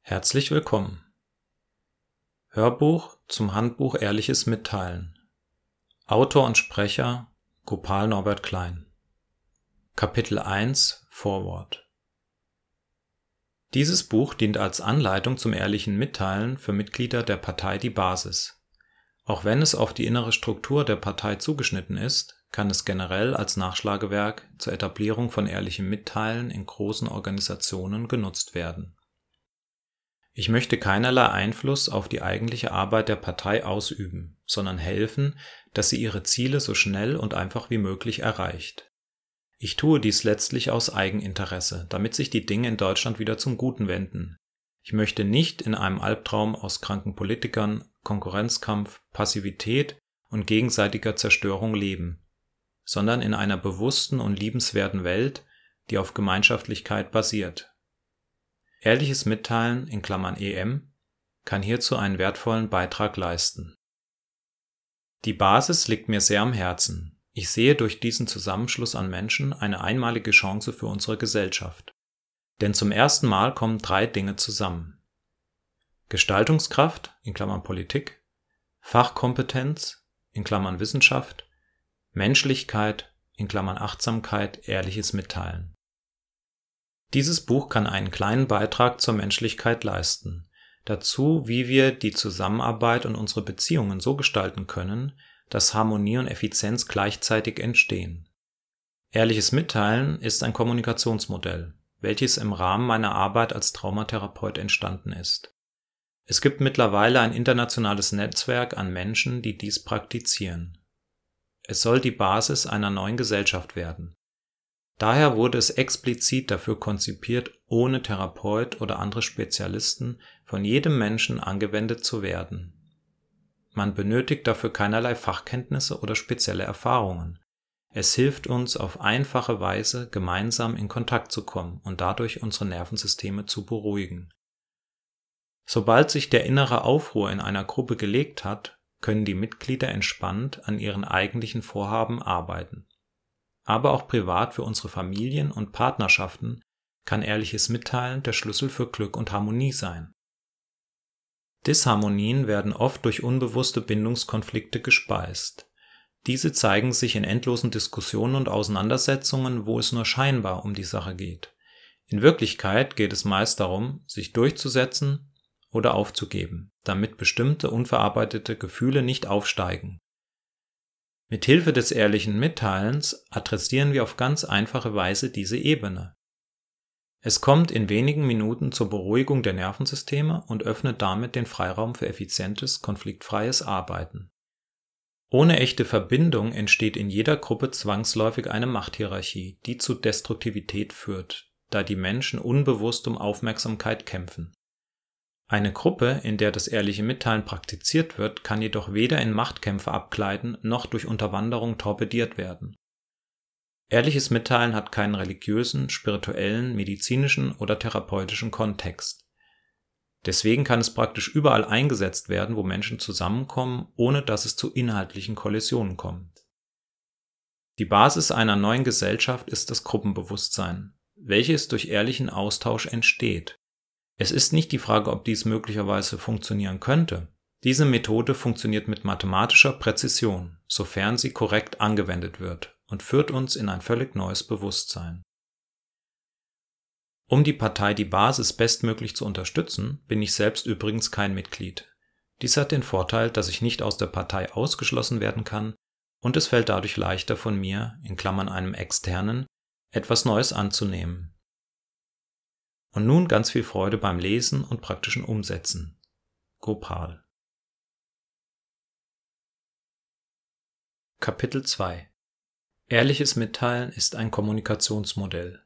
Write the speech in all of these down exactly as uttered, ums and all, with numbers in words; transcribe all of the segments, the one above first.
Herzlich willkommen. Hörbuch zum Handbuch Ehrliches Mitteilen. Autor und Sprecher Gopal Norbert Klein. Kapitel eins Vorwort. Dieses Buch dient als Anleitung zum ehrlichen Mitteilen für Mitglieder der Partei Die Basis. Auch wenn es auf die innere Struktur der Partei zugeschnitten ist, kann es generell als Nachschlagewerk zur Etablierung von ehrlichem Mitteilen in großen Organisationen genutzt werden. Ich möchte keinerlei Einfluss auf die eigentliche Arbeit der Partei ausüben, sondern helfen, dass sie ihre Ziele so schnell und einfach wie möglich erreicht. Ich tue dies letztlich aus Eigeninteresse, damit sich die Dinge in Deutschland wieder zum Guten wenden. Ich möchte nicht in einem Albtraum aus kranken Politikern, Konkurrenzkampf, Passivität und gegenseitiger Zerstörung leben, sondern in einer bewussten und liebenswerten Welt, die auf Gemeinschaftlichkeit basiert. Ehrliches Mitteilen in Klammern (E M) kann hierzu einen wertvollen Beitrag leisten. Die Basis liegt mir sehr am Herzen. Ich sehe durch diesen Zusammenschluss an Menschen eine einmalige Chance für unsere Gesellschaft. Denn zum ersten Mal kommen drei Dinge zusammen: Gestaltungskraft in Klammern Politik, Fachkompetenz in Klammern Wissenschaft, Menschlichkeit in Klammern Achtsamkeit, ehrliches Mitteilen. Dieses Buch kann einen kleinen Beitrag zur Menschlichkeit leisten, dazu, wie wir die Zusammenarbeit und unsere Beziehungen so gestalten können, dass Harmonie und Effizienz gleichzeitig entstehen. Ehrliches Mitteilen ist ein Kommunikationsmodell, welches im Rahmen meiner Arbeit als Traumatherapeut entstanden ist. Es gibt mittlerweile ein internationales Netzwerk an Menschen, die dies praktizieren. Es soll die Basis einer neuen Gesellschaft werden. Daher wurde es explizit dafür konzipiert, ohne Therapeut oder andere Spezialisten von jedem Menschen angewendet zu werden. Man benötigt dafür keinerlei Fachkenntnisse oder spezielle Erfahrungen. Es hilft uns auf einfache Weise, gemeinsam in Kontakt zu kommen und dadurch unsere Nervensysteme zu beruhigen. Sobald sich der innere Aufruhr in einer Gruppe gelegt hat, können die Mitglieder entspannt an ihren eigentlichen Vorhaben arbeiten. Aber auch privat für unsere Familien und Partnerschaften kann ehrliches Mitteilen der Schlüssel für Glück und Harmonie sein. Disharmonien werden oft durch unbewusste Bindungskonflikte gespeist. Diese zeigen sich in endlosen Diskussionen und Auseinandersetzungen, wo es nur scheinbar um die Sache geht. In Wirklichkeit geht es meist darum, sich durchzusetzen oder aufzugeben, damit bestimmte unverarbeitete Gefühle nicht aufsteigen. Mit Hilfe des ehrlichen Mitteilens adressieren wir auf ganz einfache Weise diese Ebene. Es kommt in wenigen Minuten zur Beruhigung der Nervensysteme und öffnet damit den Freiraum für effizientes, konfliktfreies Arbeiten. Ohne echte Verbindung entsteht in jeder Gruppe zwangsläufig eine Machthierarchie, die zu Destruktivität führt, da die Menschen unbewusst um Aufmerksamkeit kämpfen. Eine Gruppe, in der das ehrliche Mitteilen praktiziert wird, kann jedoch weder in Machtkämpfe abgleiten noch durch Unterwanderung torpediert werden. Ehrliches Mitteilen hat keinen religiösen, spirituellen, medizinischen oder therapeutischen Kontext. Deswegen kann es praktisch überall eingesetzt werden, wo Menschen zusammenkommen, ohne dass es zu inhaltlichen Kollisionen kommt. Die Basis einer neuen Gesellschaft ist das Gruppenbewusstsein, welches durch ehrlichen Austausch entsteht. Es ist nicht die Frage, ob dies möglicherweise funktionieren könnte. Diese Methode funktioniert mit mathematischer Präzision, sofern sie korrekt angewendet wird, und führt uns in ein völlig neues Bewusstsein. Um die Partei Die Basis bestmöglich zu unterstützen, bin ich selbst übrigens kein Mitglied. Dies hat den Vorteil, dass ich nicht aus der Partei ausgeschlossen werden kann, und es fällt dadurch leichter von mir, in Klammern einem Externen, etwas Neues anzunehmen. Und nun ganz viel Freude beim Lesen und praktischen Umsetzen. Gopal. Kapitel zwei. Ehrliches Mitteilen ist ein Kommunikationsmodell.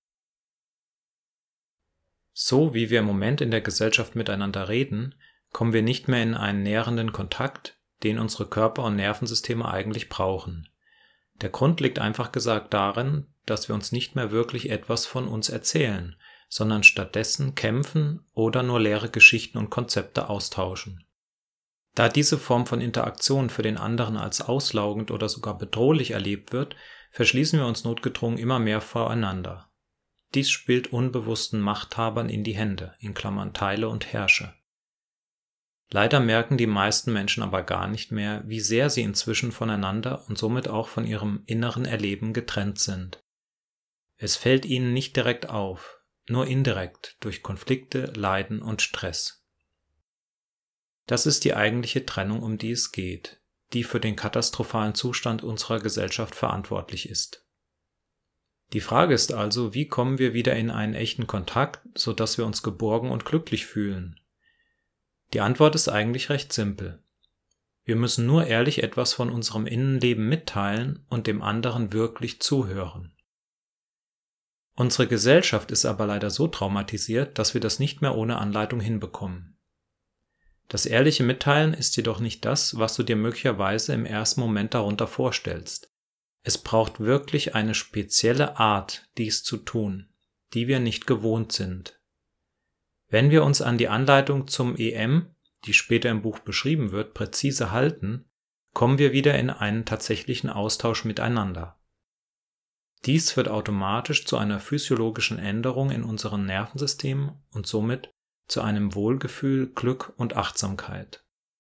So wie wir im Moment in der Gesellschaft miteinander reden, kommen wir nicht mehr in einen nährenden Kontakt, den unsere Körper- und Nervensysteme eigentlich brauchen. Der Grund liegt einfach gesagt darin, dass wir uns nicht mehr wirklich etwas von uns erzählen, sondern stattdessen kämpfen oder nur leere Geschichten und Konzepte austauschen. Da diese Form von Interaktion für den anderen als auslaugend oder sogar bedrohlich erlebt wird, verschließen wir uns notgedrungen immer mehr voreinander. Dies spielt unbewussten Machthabern in die Hände in Klammern (Teile und Herrsche). Leider merken die meisten Menschen aber gar nicht mehr, wie sehr sie inzwischen voneinander und somit auch von ihrem inneren Erleben getrennt sind. Es fällt ihnen nicht direkt auf, nur indirekt durch Konflikte, Leiden und Stress. Das ist die eigentliche Trennung, um die es geht, die für den katastrophalen Zustand unserer Gesellschaft verantwortlich ist. Die Frage ist also, wie kommen wir wieder in einen echten Kontakt, sodass wir uns geborgen und glücklich fühlen? Die Antwort ist eigentlich recht simpel. Wir müssen nur ehrlich etwas von unserem Innenleben mitteilen und dem anderen wirklich zuhören. Unsere Gesellschaft ist aber leider so traumatisiert, dass wir das nicht mehr ohne Anleitung hinbekommen. Das ehrliche Mitteilen ist jedoch nicht das, was du dir möglicherweise im ersten Moment darunter vorstellst. Es braucht wirklich eine spezielle Art, dies zu tun, die wir nicht gewohnt sind. Wenn wir uns an die Anleitung zum E M, die später im Buch beschrieben wird, präzise halten, kommen wir wieder in einen tatsächlichen Austausch miteinander. Dies führt automatisch zu einer physiologischen Änderung in unserem Nervensystem und somit zu einem Wohlgefühl, Glück und Achtsamkeit.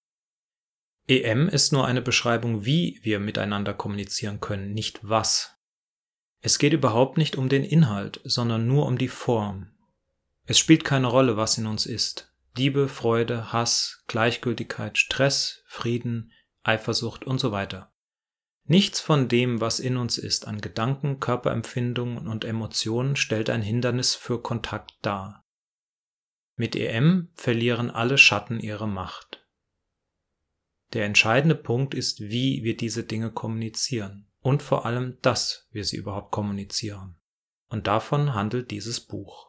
E M ist nur eine Beschreibung, wie wir miteinander kommunizieren können, nicht was. Es geht überhaupt nicht um den Inhalt, sondern nur um die Form. Es spielt keine Rolle, was in uns ist. Liebe, Freude, Hass, Gleichgültigkeit, Stress, Frieden, Eifersucht und so weiter. Nichts von dem, was in uns ist, an Gedanken, Körperempfindungen und Emotionen stellt ein Hindernis für Kontakt dar. Mit E M verlieren alle Schatten ihre Macht. Der entscheidende Punkt ist, wie wir diese Dinge kommunizieren und vor allem, dass wir sie überhaupt kommunizieren. Und davon handelt dieses Buch.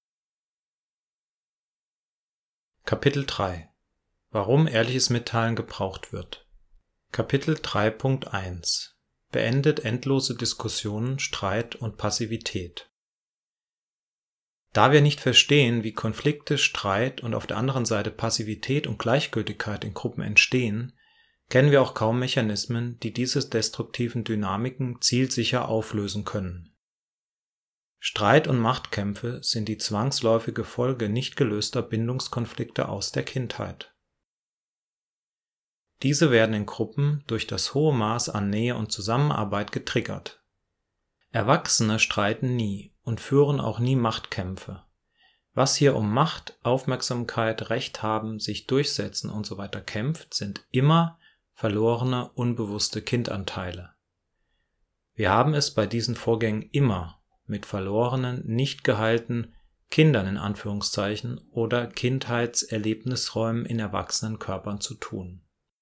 Kapitel drei. Warum ehrliches Mitteilen gebraucht wird. Kapitel drei Punkt eins. Beendet endlose Diskussionen, Streit und Passivität. Da wir nicht verstehen, wie Konflikte, Streit und auf der anderen Seite Passivität und Gleichgültigkeit in Gruppen entstehen, kennen wir auch kaum Mechanismen, die diese destruktiven Dynamiken zielsicher auflösen können. Streit und Machtkämpfe sind die zwangsläufige Folge nicht gelöster Bindungskonflikte aus der Kindheit. Diese werden in Gruppen durch das hohe Maß an Nähe und Zusammenarbeit getriggert. Erwachsene streiten nie und führen auch nie Machtkämpfe. Was hier um Macht, Aufmerksamkeit, Recht haben, sich durchsetzen und so weiter kämpft, sind immer verlorene, unbewusste Kindanteile. Wir haben es bei diesen Vorgängen immer mit verlorenen, nicht geheilten Kindern in Anführungszeichen oder Kindheitserlebnisräumen in erwachsenen Körpern zu tun.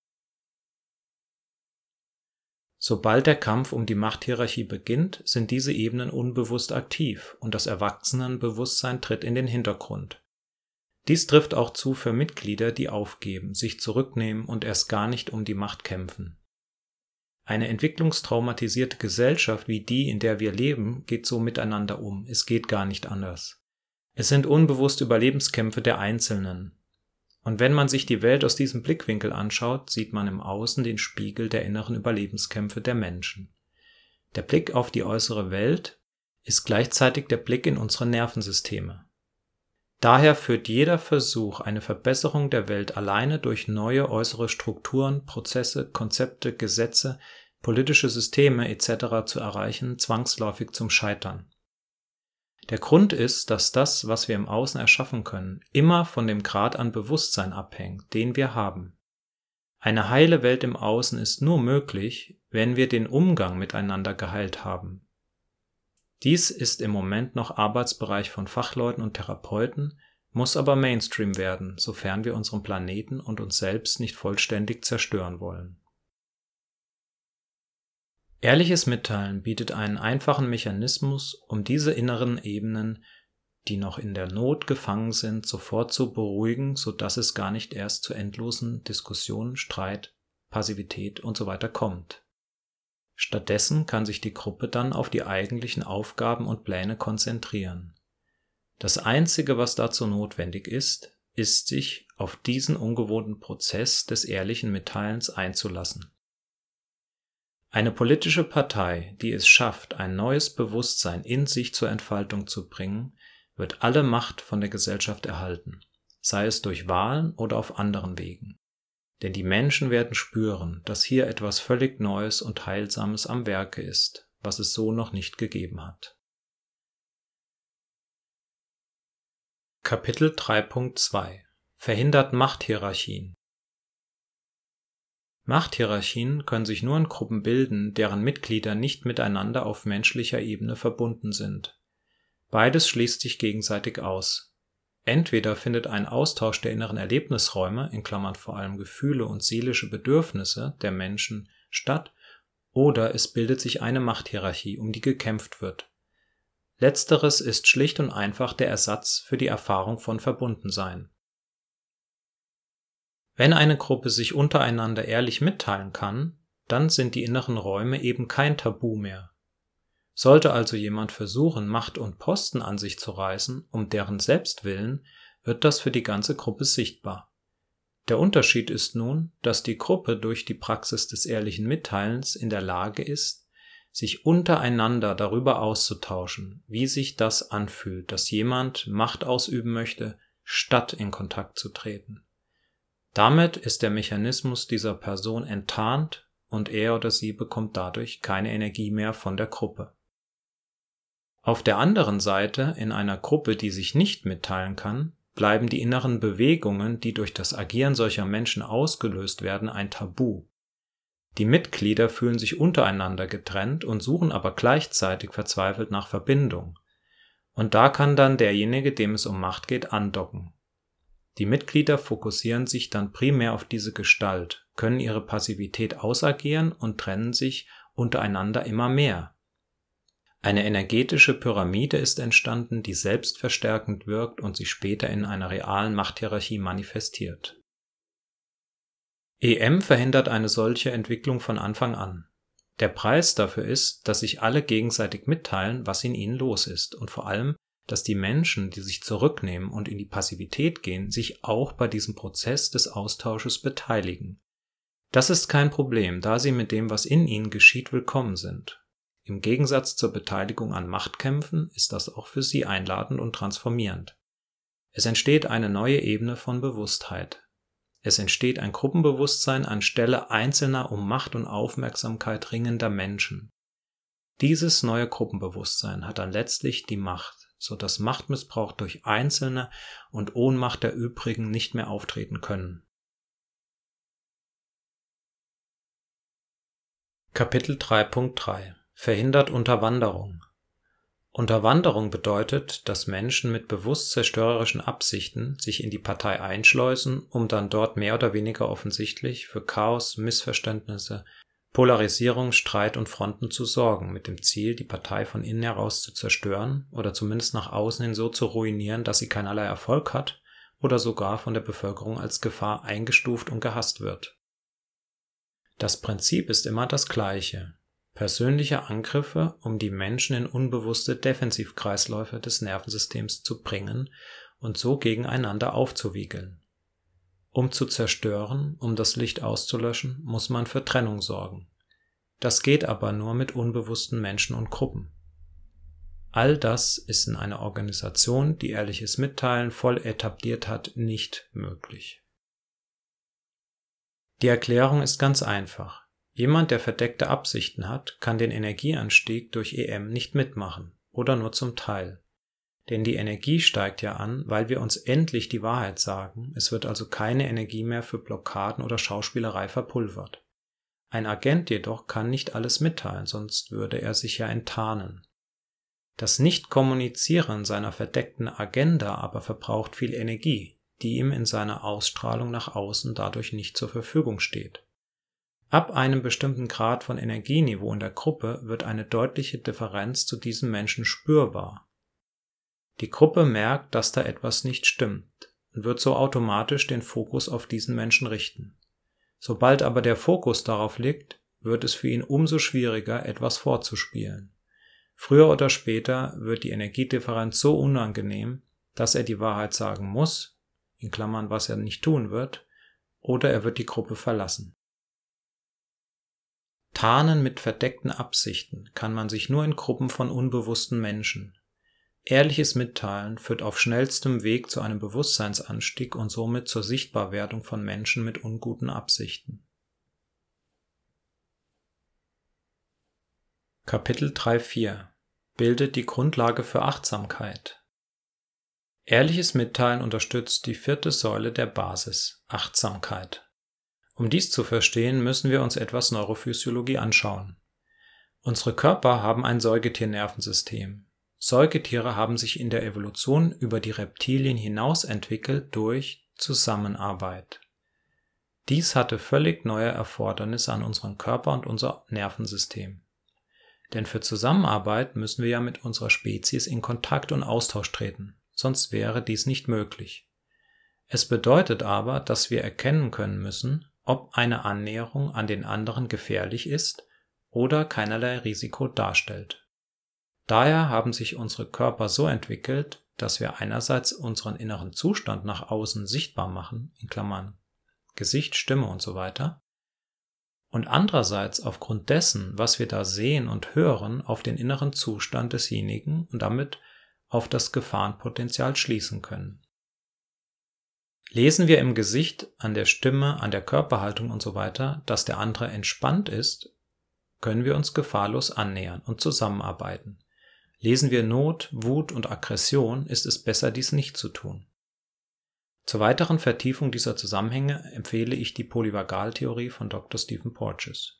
Sobald der Kampf um die Machthierarchie beginnt, sind diese Ebenen unbewusst aktiv und das Erwachsenenbewusstsein tritt in den Hintergrund. Dies trifft auch zu für Mitglieder, die aufgeben, sich zurücknehmen und erst gar nicht um die Macht kämpfen. Eine entwicklungstraumatisierte Gesellschaft wie die, in der wir leben, geht so miteinander um. Es geht gar nicht anders. Es sind unbewusste Überlebenskämpfe der Einzelnen. Und wenn man sich die Welt aus diesem Blickwinkel anschaut, sieht man im Außen den Spiegel der inneren Überlebenskämpfe der Menschen. Der Blick auf die äußere Welt ist gleichzeitig der Blick in unsere Nervensysteme. Daher führt jeder Versuch, eine Verbesserung der Welt alleine durch neue äußere Strukturen, Prozesse, Konzepte, Gesetze, politische Systeme et cetera zu erreichen, zwangsläufig zum Scheitern. Der Grund ist, dass das, was wir im Außen erschaffen können, immer von dem Grad an Bewusstsein abhängt, den wir haben. Eine heile Welt im Außen ist nur möglich, wenn wir den Umgang miteinander geheilt haben. Dies ist im Moment noch Arbeitsbereich von Fachleuten und Therapeuten, muss aber Mainstream werden, sofern wir unseren Planeten und uns selbst nicht vollständig zerstören wollen. Ehrliches Mitteilen bietet einen einfachen Mechanismus, um diese inneren Ebenen, die noch in der Not gefangen sind, sofort zu beruhigen, sodass es gar nicht erst zu endlosen Diskussionen, Streit, Passivität usw. kommt. Stattdessen kann sich die Gruppe dann auf die eigentlichen Aufgaben und Pläne konzentrieren. Das Einzige, was dazu notwendig ist, ist, sich auf diesen ungewohnten Prozess des ehrlichen Mitteilens einzulassen. Eine politische Partei, die es schafft, ein neues Bewusstsein in sich zur Entfaltung zu bringen, wird alle Macht von der Gesellschaft erhalten, sei es durch Wahlen oder auf anderen Wegen. Denn die Menschen werden spüren, dass hier etwas völlig Neues und Heilsames am Werke ist, was es so noch nicht gegeben hat. Kapitel drei Punkt zwei Verhindert Machthierarchien. Machthierarchien können sich nur in Gruppen bilden, deren Mitglieder nicht miteinander auf menschlicher Ebene verbunden sind. Beides schließt sich gegenseitig aus. Entweder findet ein Austausch der inneren Erlebnisräume, in Klammern vor allem Gefühle und seelische Bedürfnisse der Menschen, statt, oder es bildet sich eine Machthierarchie, um die gekämpft wird. Letzteres ist schlicht und einfach der Ersatz für die Erfahrung von Verbundensein. Wenn eine Gruppe sich untereinander ehrlich mitteilen kann, dann sind die inneren Räume eben kein Tabu mehr. Sollte also jemand versuchen, Macht und Posten an sich zu reißen, um deren Selbstwillen, wird das für die ganze Gruppe sichtbar. Der Unterschied ist nun, dass die Gruppe durch die Praxis des ehrlichen Mitteilens in der Lage ist, sich untereinander darüber auszutauschen, wie sich das anfühlt, dass jemand Macht ausüben möchte, statt in Kontakt zu treten. Damit ist der Mechanismus dieser Person enttarnt und er oder sie bekommt dadurch keine Energie mehr von der Gruppe. Auf der anderen Seite, in einer Gruppe, die sich nicht mitteilen kann, bleiben die inneren Bewegungen, die durch das Agieren solcher Menschen ausgelöst werden, ein Tabu. Die Mitglieder fühlen sich untereinander getrennt und suchen aber gleichzeitig verzweifelt nach Verbindung. Und da kann dann derjenige, dem es um Macht geht, andocken. Die Mitglieder fokussieren sich dann primär auf diese Gestalt, können ihre Passivität ausagieren und trennen sich untereinander immer mehr. Eine energetische Pyramide ist entstanden, die selbstverstärkend wirkt und sich später in einer realen Machthierarchie manifestiert. E M verhindert eine solche Entwicklung von Anfang an. Der Preis dafür ist, dass sich alle gegenseitig mitteilen, was in ihnen los ist und vor allem, dass die Menschen, die sich zurücknehmen und in die Passivität gehen, sich auch bei diesem Prozess des Austausches beteiligen. Das ist kein Problem, da sie mit dem, was in ihnen geschieht, willkommen sind. Im Gegensatz zur Beteiligung an Machtkämpfen ist das auch für sie einladend und transformierend. Es entsteht eine neue Ebene von Bewusstheit. Es entsteht ein Gruppenbewusstsein anstelle einzelner um Macht und Aufmerksamkeit ringender Menschen. Dieses neue Gruppenbewusstsein hat dann letztlich die Macht, so dass Machtmissbrauch durch Einzelne und Ohnmacht der übrigen nicht mehr auftreten können. Kapitel drei Punkt drei Verhindert Unterwanderung. Unterwanderung bedeutet, dass Menschen mit bewusst zerstörerischen Absichten sich in die Partei einschleusen, um dann dort mehr oder weniger offensichtlich für Chaos, Missverständnisse, Polarisierung, Streit und Fronten zu sorgen, mit dem Ziel, die Partei von innen heraus zu zerstören oder zumindest nach außen hin so zu ruinieren, dass sie keinerlei Erfolg hat oder sogar von der Bevölkerung als Gefahr eingestuft und gehasst wird. Das Prinzip ist immer das gleiche: persönliche Angriffe, um die Menschen in unbewusste Defensivkreisläufe des Nervensystems zu bringen und so gegeneinander aufzuwiegeln. Um zu zerstören, um das Licht auszulöschen, muss man für Trennung sorgen. Das geht aber nur mit unbewussten Menschen und Gruppen. All das ist in einer Organisation, die ehrliches Mitteilen voll etabliert hat, nicht möglich. Die Erklärung ist ganz einfach. Jemand, der verdeckte Absichten hat, kann den Energieanstieg durch E M nicht mitmachen oder nur zum Teil. Denn die Energie steigt ja an, weil wir uns endlich die Wahrheit sagen, es wird also keine Energie mehr für Blockaden oder Schauspielerei verpulvert. Ein Agent jedoch kann nicht alles mitteilen, sonst würde er sich ja enttarnen. Das Nicht-Kommunizieren seiner verdeckten Agenda aber verbraucht viel Energie, die ihm in seiner Ausstrahlung nach außen dadurch nicht zur Verfügung steht. Ab einem bestimmten Grad von Energieniveau in der Gruppe wird eine deutliche Differenz zu diesem Menschen spürbar. Die Gruppe merkt, dass da etwas nicht stimmt und wird so automatisch den Fokus auf diesen Menschen richten. Sobald aber der Fokus darauf liegt, wird es für ihn umso schwieriger, etwas vorzuspielen. Früher oder später wird die Energiedifferenz so unangenehm, dass er die Wahrheit sagen muss, in Klammern, was er nicht tun wird, oder er wird die Gruppe verlassen. Tarnen mit verdeckten Absichten kann man sich nur in Gruppen von unbewussten Menschen. Ehrliches Mitteilen führt auf schnellstem Weg zu einem Bewusstseinsanstieg und somit zur Sichtbarwerdung von Menschen mit unguten Absichten. Kapitel drei Punkt vier bildet die Grundlage für Achtsamkeit. Ehrliches Mitteilen unterstützt die vierte Säule der Basis, Achtsamkeit. Um dies zu verstehen, müssen wir uns etwas Neurophysiologie anschauen. Unsere Körper haben ein Säugetiernervensystem. Säugetiere haben sich in der Evolution über die Reptilien hinaus entwickelt durch Zusammenarbeit. Dies hatte völlig neue Erfordernisse an unseren Körper und unser Nervensystem. Denn für Zusammenarbeit müssen wir ja mit unserer Spezies in Kontakt und Austausch treten, sonst wäre dies nicht möglich. Es bedeutet aber, dass wir erkennen können müssen, ob eine Annäherung an den anderen gefährlich ist oder keinerlei Risiko darstellt. Daher haben sich unsere Körper so entwickelt, dass wir einerseits unseren inneren Zustand nach außen sichtbar machen, in Klammern Gesicht, Stimme und so weiter, und andererseits aufgrund dessen, was wir da sehen und hören, auf den inneren Zustand desjenigen und damit auf das Gefahrenpotenzial schließen können. Lesen wir im Gesicht, an der Stimme, an der Körperhaltung und so weiter, dass der andere entspannt ist, können wir uns gefahrlos annähern und zusammenarbeiten. Lesen wir Not, Wut und Aggression, ist es besser, dies nicht zu tun. Zur weiteren Vertiefung dieser Zusammenhänge empfehle ich die Polyvagaltheorie von Doktor Stephen Porges.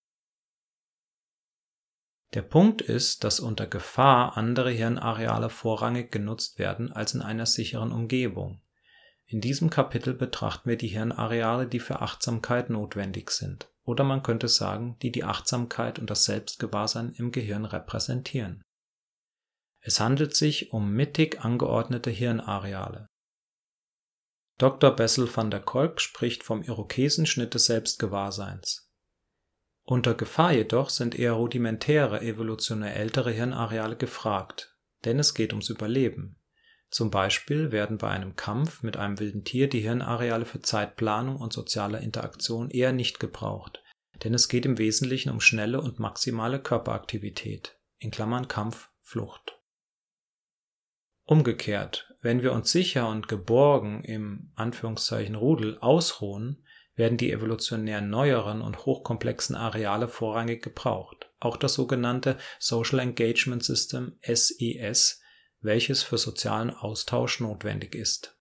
Der Punkt ist, dass unter Gefahr andere Hirnareale vorrangig genutzt werden als in einer sicheren Umgebung. In diesem Kapitel betrachten wir die Hirnareale, die für Achtsamkeit notwendig sind, oder man könnte sagen, die die Achtsamkeit und das Selbstgewahrsein im Gehirn repräsentieren. Es handelt sich um mittig angeordnete Hirnareale. Doktor Bessel van der Kolk spricht vom Irokesenschnitt des Selbstgewahrseins. Unter Gefahr jedoch sind eher rudimentäre, evolutionär ältere Hirnareale gefragt, denn es geht ums Überleben. Zum Beispiel werden bei einem Kampf mit einem wilden Tier die Hirnareale für Zeitplanung und soziale Interaktion eher nicht gebraucht, denn es geht im Wesentlichen um schnelle und maximale Körperaktivität, in Klammern Kampf, Flucht. Umgekehrt, wenn wir uns sicher und geborgen im Anführungszeichen Rudel ausruhen, werden die evolutionär neueren und hochkomplexen Areale vorrangig gebraucht, auch das sogenannte Social Engagement System S E S, welches für sozialen Austausch notwendig ist.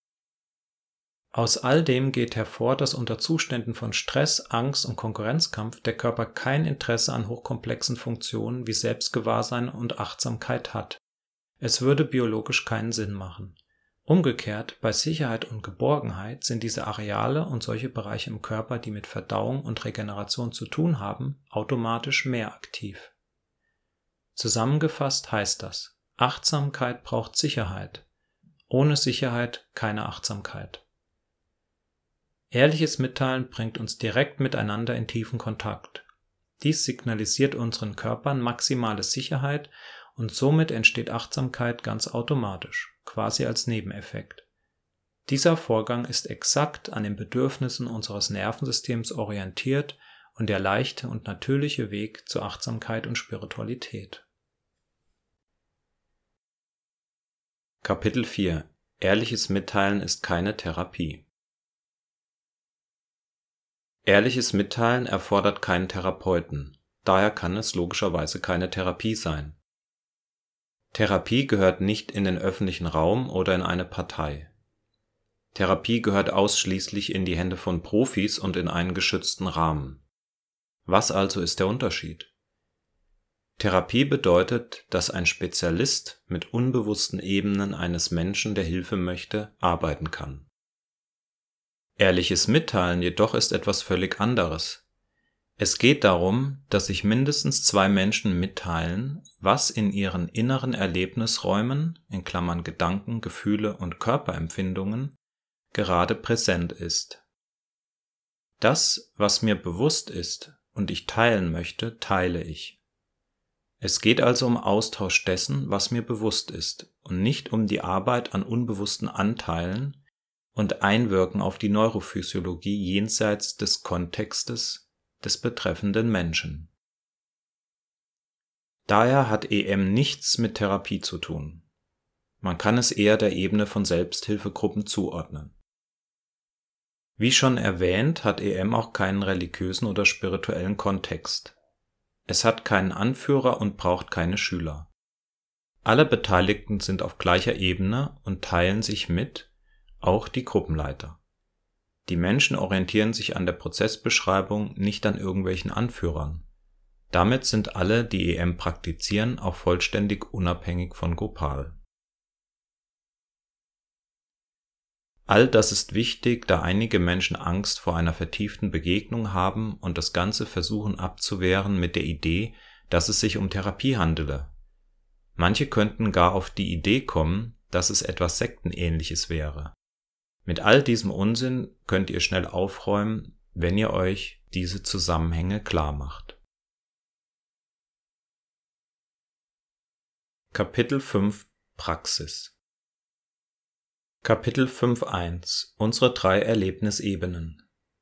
Aus all dem geht hervor, dass unter Zuständen von Stress, Angst und Konkurrenzkampf der Körper kein Interesse an hochkomplexen Funktionen wie Selbstgewahrsein und Achtsamkeit hat. Es würde biologisch keinen Sinn machen. Umgekehrt, bei Sicherheit und Geborgenheit sind diese Areale und solche Bereiche im Körper, die mit Verdauung und Regeneration zu tun haben, automatisch mehr aktiv. Zusammengefasst heißt das: Achtsamkeit braucht Sicherheit. Ohne Sicherheit keine Achtsamkeit. Ehrliches Mitteilen bringt uns direkt miteinander in tiefen Kontakt. Dies signalisiert unseren Körpern maximale Sicherheit und somit entsteht Achtsamkeit ganz automatisch, quasi als Nebeneffekt. Dieser Vorgang ist exakt an den Bedürfnissen unseres Nervensystems orientiert und der leichte und natürliche Weg zur Achtsamkeit und Spiritualität. Kapitel vier: Ehrliches Mitteilen ist keine Therapie. Ehrliches Mitteilen erfordert keinen Therapeuten, daher kann es logischerweise keine Therapie sein. Therapie gehört nicht in den öffentlichen Raum oder in eine Partei. Therapie gehört ausschließlich in die Hände von Profis und in einen geschützten Rahmen. Was also ist der Unterschied? Therapie bedeutet, dass ein Spezialist mit unbewussten Ebenen eines Menschen, der Hilfe möchte, arbeiten kann. Ehrliches Mitteilen jedoch ist etwas völlig anderes. Es geht darum, dass sich mindestens zwei Menschen mitteilen, was in ihren inneren Erlebnisräumen, in Klammern Gedanken, Gefühle und Körperempfindungen, gerade präsent ist. Das, was mir bewusst ist und ich teilen möchte, teile ich. Es geht also um Austausch dessen, was mir bewusst ist, und nicht um die Arbeit an unbewussten Anteilen und Einwirken auf die Neurophysiologie jenseits des Kontextes des betreffenden Menschen. Daher hat E M nichts mit Therapie zu tun. Man kann es eher der Ebene von Selbsthilfegruppen zuordnen. Wie schon erwähnt, hat E M auch keinen religiösen oder spirituellen Kontext. Es hat keinen Anführer und braucht keine Schüler. Alle Beteiligten sind auf gleicher Ebene und teilen sich mit, auch die Gruppenleiter. Die Menschen orientieren sich an der Prozessbeschreibung, nicht an irgendwelchen Anführern. Damit sind alle, die E M praktizieren, auch vollständig unabhängig von Gopal. All das ist wichtig, da einige Menschen Angst vor einer vertieften Begegnung haben und das Ganze versuchen abzuwehren mit der Idee, dass es sich um Therapie handele. Manche könnten gar auf die Idee kommen, dass es etwas Sektenähnliches wäre. Mit all diesem Unsinn könnt ihr schnell aufräumen, wenn ihr euch diese Zusammenhänge klar macht. Kapitel fünf Praxis Kapitel fünf Punkt eins Unsere drei Erlebnisebenen.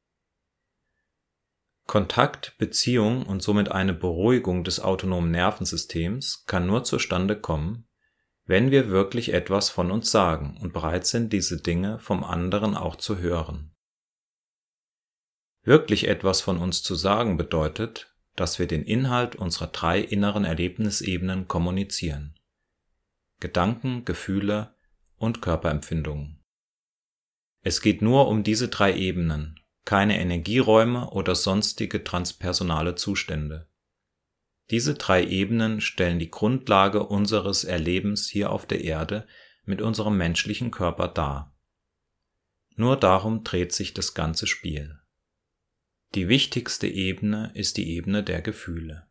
Kontakt, Beziehung und somit eine Beruhigung des autonomen Nervensystems kann nur zustande kommen, wenn wir wirklich etwas von uns sagen und bereit sind, diese Dinge vom anderen auch zu hören. Wirklich etwas von uns zu sagen bedeutet, dass wir den Inhalt unserer drei inneren Erlebnisebenen kommunizieren: Gedanken, Gefühle und Körperempfindungen. Es geht nur um diese drei Ebenen, keine Energieräume oder sonstige transpersonale Zustände. Diese drei Ebenen stellen die Grundlage unseres Erlebens hier auf der Erde mit unserem menschlichen Körper dar. Nur darum dreht sich das ganze Spiel. Die wichtigste Ebene ist die Ebene der Gefühle.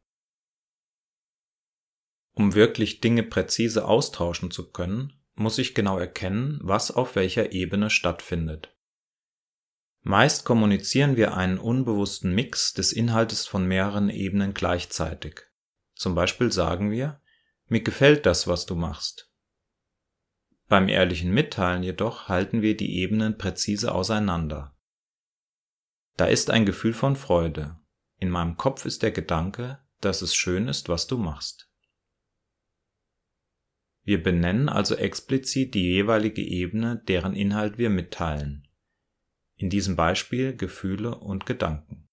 Um wirklich Dinge präzise austauschen zu können, muss ich genau erkennen, was auf welcher Ebene stattfindet. Meist kommunizieren wir einen unbewussten Mix des Inhaltes von mehreren Ebenen gleichzeitig. Zum Beispiel sagen wir: Mir gefällt das, was du machst. Beim ehrlichen Mitteilen jedoch halten wir die Ebenen präzise auseinander. Da ist ein Gefühl von Freude. In meinem Kopf ist der Gedanke, dass es schön ist, was du machst. Wir benennen also explizit die jeweilige Ebene, deren Inhalt wir mitteilen. In diesem Beispiel Gefühle und Gedanken.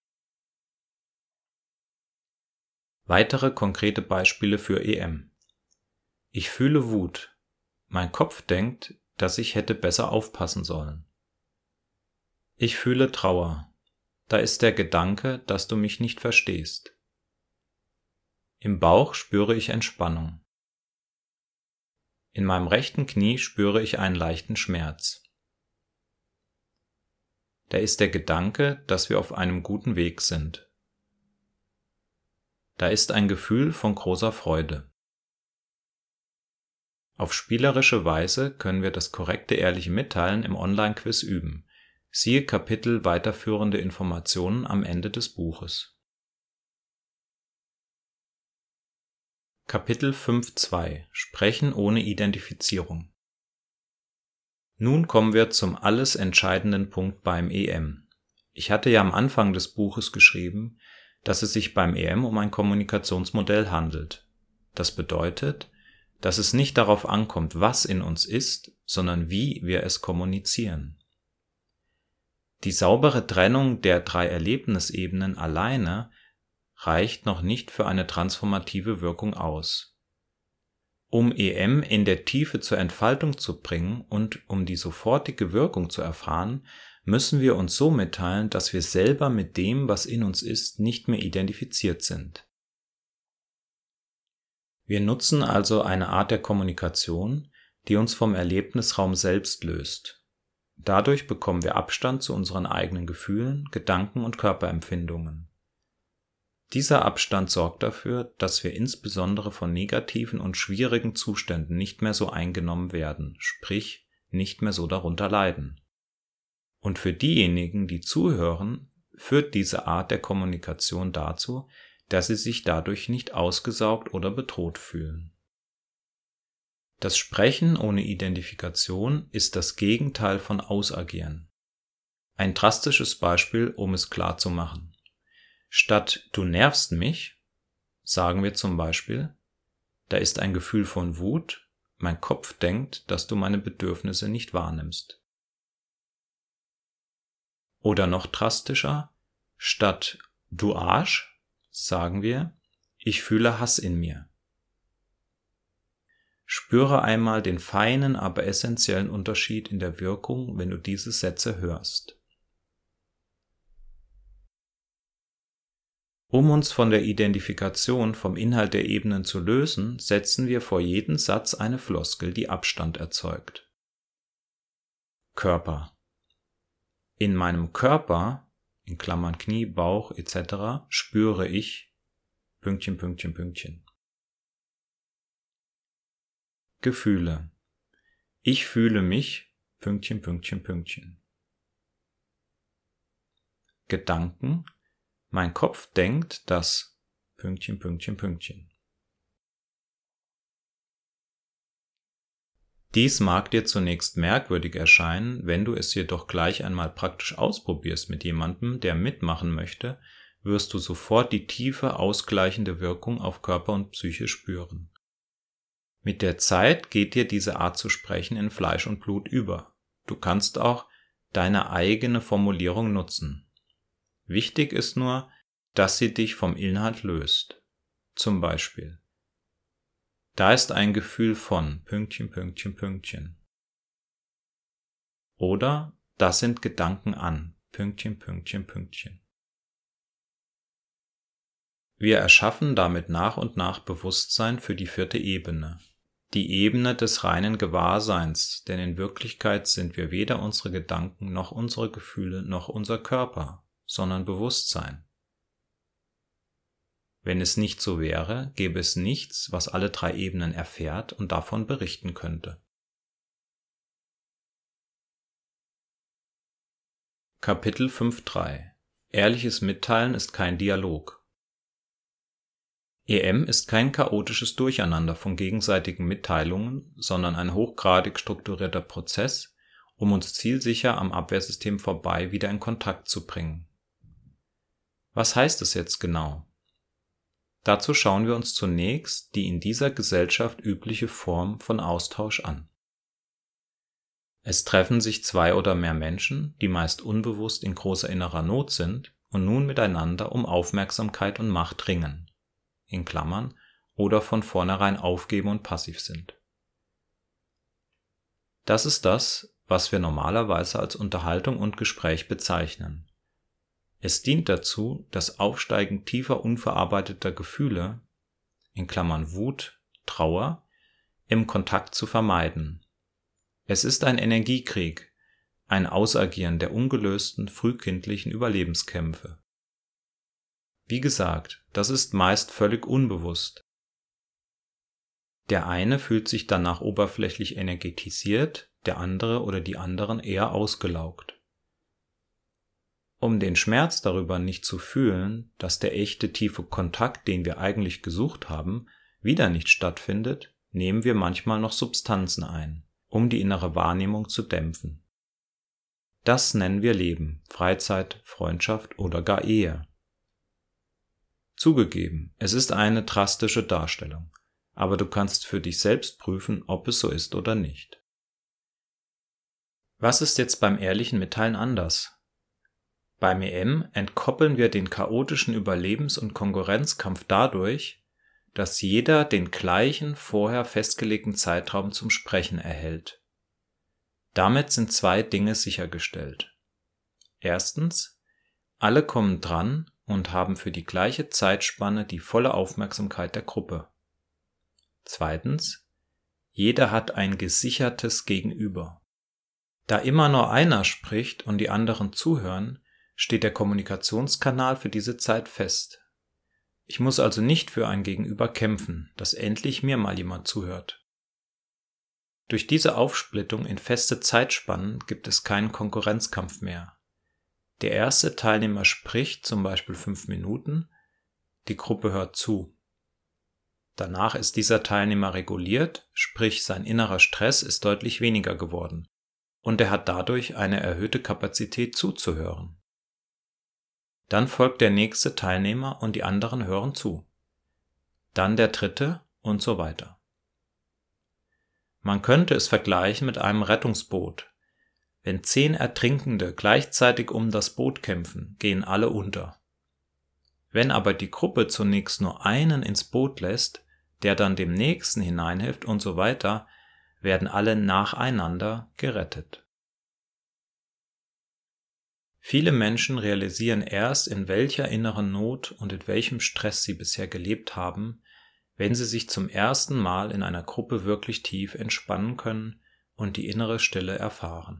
Weitere konkrete Beispiele für E M. Ich fühle Wut. Mein Kopf denkt, dass ich hätte besser aufpassen sollen. Ich fühle Trauer. Da ist der Gedanke, dass du mich nicht verstehst. Im Bauch spüre ich Entspannung. In meinem rechten Knie spüre ich einen leichten Schmerz. Da ist der Gedanke, dass wir auf einem guten Weg sind. Da ist ein Gefühl von großer Freude. Auf spielerische Weise können wir das korrekte ehrliche Mitteilen im Online-Quiz üben. Siehe Kapitel weiterführende Informationen am Ende des Buches. Kapitel fünf Punkt zwei Sprechen ohne Identifizierung. Nun kommen wir zum alles entscheidenden Punkt beim E M. Ich hatte ja am Anfang des Buches geschrieben, dass es sich beim E M um ein Kommunikationsmodell handelt. Das bedeutet, dass es nicht darauf ankommt, was in uns ist, sondern wie wir es kommunizieren. Die saubere Trennung der drei Erlebnisebenen alleine reicht noch nicht für eine transformative Wirkung aus. Um E M in der Tiefe zur Entfaltung zu bringen und um die sofortige Wirkung zu erfahren, müssen wir uns so mitteilen, dass wir selber mit dem, was in uns ist, nicht mehr identifiziert sind. Wir nutzen also eine Art der Kommunikation, die uns vom Erlebnisraum selbst löst. Dadurch bekommen wir Abstand zu unseren eigenen Gefühlen, Gedanken und Körperempfindungen. Dieser Abstand sorgt dafür, dass wir insbesondere von negativen und schwierigen Zuständen nicht mehr so eingenommen werden, sprich nicht mehr so darunter leiden. Und für diejenigen, die zuhören, führt diese Art der Kommunikation dazu, dass sie sich dadurch nicht ausgesaugt oder bedroht fühlen. Das Sprechen ohne Identifikation ist das Gegenteil von Ausagieren. Ein drastisches Beispiel, um es klar zu machen. Statt du nervst mich, sagen wir zum Beispiel, da ist ein Gefühl von Wut, mein Kopf denkt, dass du meine Bedürfnisse nicht wahrnimmst. Oder noch drastischer, statt du Arsch, sagen wir, ich fühle Hass in mir. Spüre einmal den feinen, aber essentiellen Unterschied in der Wirkung, wenn du diese Sätze hörst. Um uns von der Identifikation vom Inhalt der Ebenen zu lösen, setzen wir vor jeden Satz eine Floskel, die Abstand erzeugt. Körper. In meinem Körper, in Klammern Knie, Bauch et cetera, spüre ich Pünktchen, Pünktchen, Pünktchen. Gefühle. Ich fühle mich Pünktchen, Pünktchen, Pünktchen. Gedanken. Mein Kopf denkt, dass Pünktchen, Pünktchen, Pünktchen. Dies mag dir zunächst merkwürdig erscheinen, wenn du es jedoch gleich einmal praktisch ausprobierst mit jemandem, der mitmachen möchte, wirst du sofort die tiefe, ausgleichende Wirkung auf Körper und Psyche spüren. Mit der Zeit geht dir diese Art zu sprechen in Fleisch und Blut über. Du kannst auch deine eigene Formulierung nutzen. Wichtig ist nur, dass sie dich vom Inhalt löst. Zum Beispiel: Da ist ein Gefühl von Pünktchen, Pünktchen, Pünktchen. Oder das sind Gedanken an Pünktchen, Pünktchen, Pünktchen. Wir erschaffen damit nach und nach Bewusstsein für die vierte Ebene, die Ebene des reinen Gewahrseins, denn in Wirklichkeit sind wir weder unsere Gedanken noch unsere Gefühle noch unser Körper, sondern Bewusstsein. Wenn es nicht so wäre, gäbe es nichts, was alle drei Ebenen erfährt und davon berichten könnte. Kapitel fünf Punkt drei Ehrliches Mitteilen ist kein Dialog. E M ist kein chaotisches Durcheinander von gegenseitigen Mitteilungen, sondern ein hochgradig strukturierter Prozess, um uns zielsicher am Abwehrsystem vorbei wieder in Kontakt zu bringen. Was heißt es jetzt genau? Dazu schauen wir uns zunächst die in dieser Gesellschaft übliche Form von Austausch an. Es treffen sich zwei oder mehr Menschen, die meist unbewusst in großer innerer Not sind und nun miteinander um Aufmerksamkeit und Macht ringen, in Klammern, oder von vornherein aufgeben und passiv sind. Das ist das, was wir normalerweise als Unterhaltung und Gespräch bezeichnen. Es dient dazu, das Aufsteigen tiefer unverarbeiteter Gefühle, in Klammern Wut, Trauer, im Kontakt zu vermeiden. Es ist ein Energiekrieg, ein Ausagieren der ungelösten frühkindlichen Überlebenskämpfe. Wie gesagt, das ist meist völlig unbewusst. Der eine fühlt sich danach oberflächlich energetisiert, der andere oder die anderen eher ausgelaugt. Um den Schmerz darüber nicht zu fühlen, dass der echte tiefe Kontakt, den wir eigentlich gesucht haben, wieder nicht stattfindet, nehmen wir manchmal noch Substanzen ein, um die innere Wahrnehmung zu dämpfen. Das nennen wir Leben, Freizeit, Freundschaft oder gar Ehe. Zugegeben, es ist eine drastische Darstellung, aber du kannst für dich selbst prüfen, ob es so ist oder nicht. Was ist jetzt beim ehrlichen Mitteilen anders? Beim E M entkoppeln wir den chaotischen Überlebens- und Konkurrenzkampf dadurch, dass jeder den gleichen vorher festgelegten Zeitraum zum Sprechen erhält. Damit sind zwei Dinge sichergestellt. Erstens, alle kommen dran und haben für die gleiche Zeitspanne die volle Aufmerksamkeit der Gruppe. Zweitens, jeder hat ein gesichertes Gegenüber. Da immer nur einer spricht und die anderen zuhören, steht der Kommunikationskanal für diese Zeit fest. Ich muss also nicht für ein Gegenüber kämpfen, dass endlich mir mal jemand zuhört. Durch diese Aufsplittung in feste Zeitspannen gibt es keinen Konkurrenzkampf mehr. Der erste Teilnehmer spricht zum Beispiel fünf Minuten, die Gruppe hört zu. Danach ist dieser Teilnehmer reguliert, sprich sein innerer Stress ist deutlich weniger geworden und er hat dadurch eine erhöhte Kapazität zuzuhören. Dann folgt der nächste Teilnehmer und die anderen hören zu. Dann der dritte und so weiter. Man könnte es vergleichen mit einem Rettungsboot. Wenn zehn Ertrinkende gleichzeitig um das Boot kämpfen, gehen alle unter. Wenn aber die Gruppe zunächst nur einen ins Boot lässt, der dann dem nächsten hineinhilft und so weiter, werden alle nacheinander gerettet. Viele Menschen realisieren erst, in welcher inneren Not und in welchem Stress sie bisher gelebt haben, wenn sie sich zum ersten Mal in einer Gruppe wirklich tief entspannen können und die innere Stille erfahren.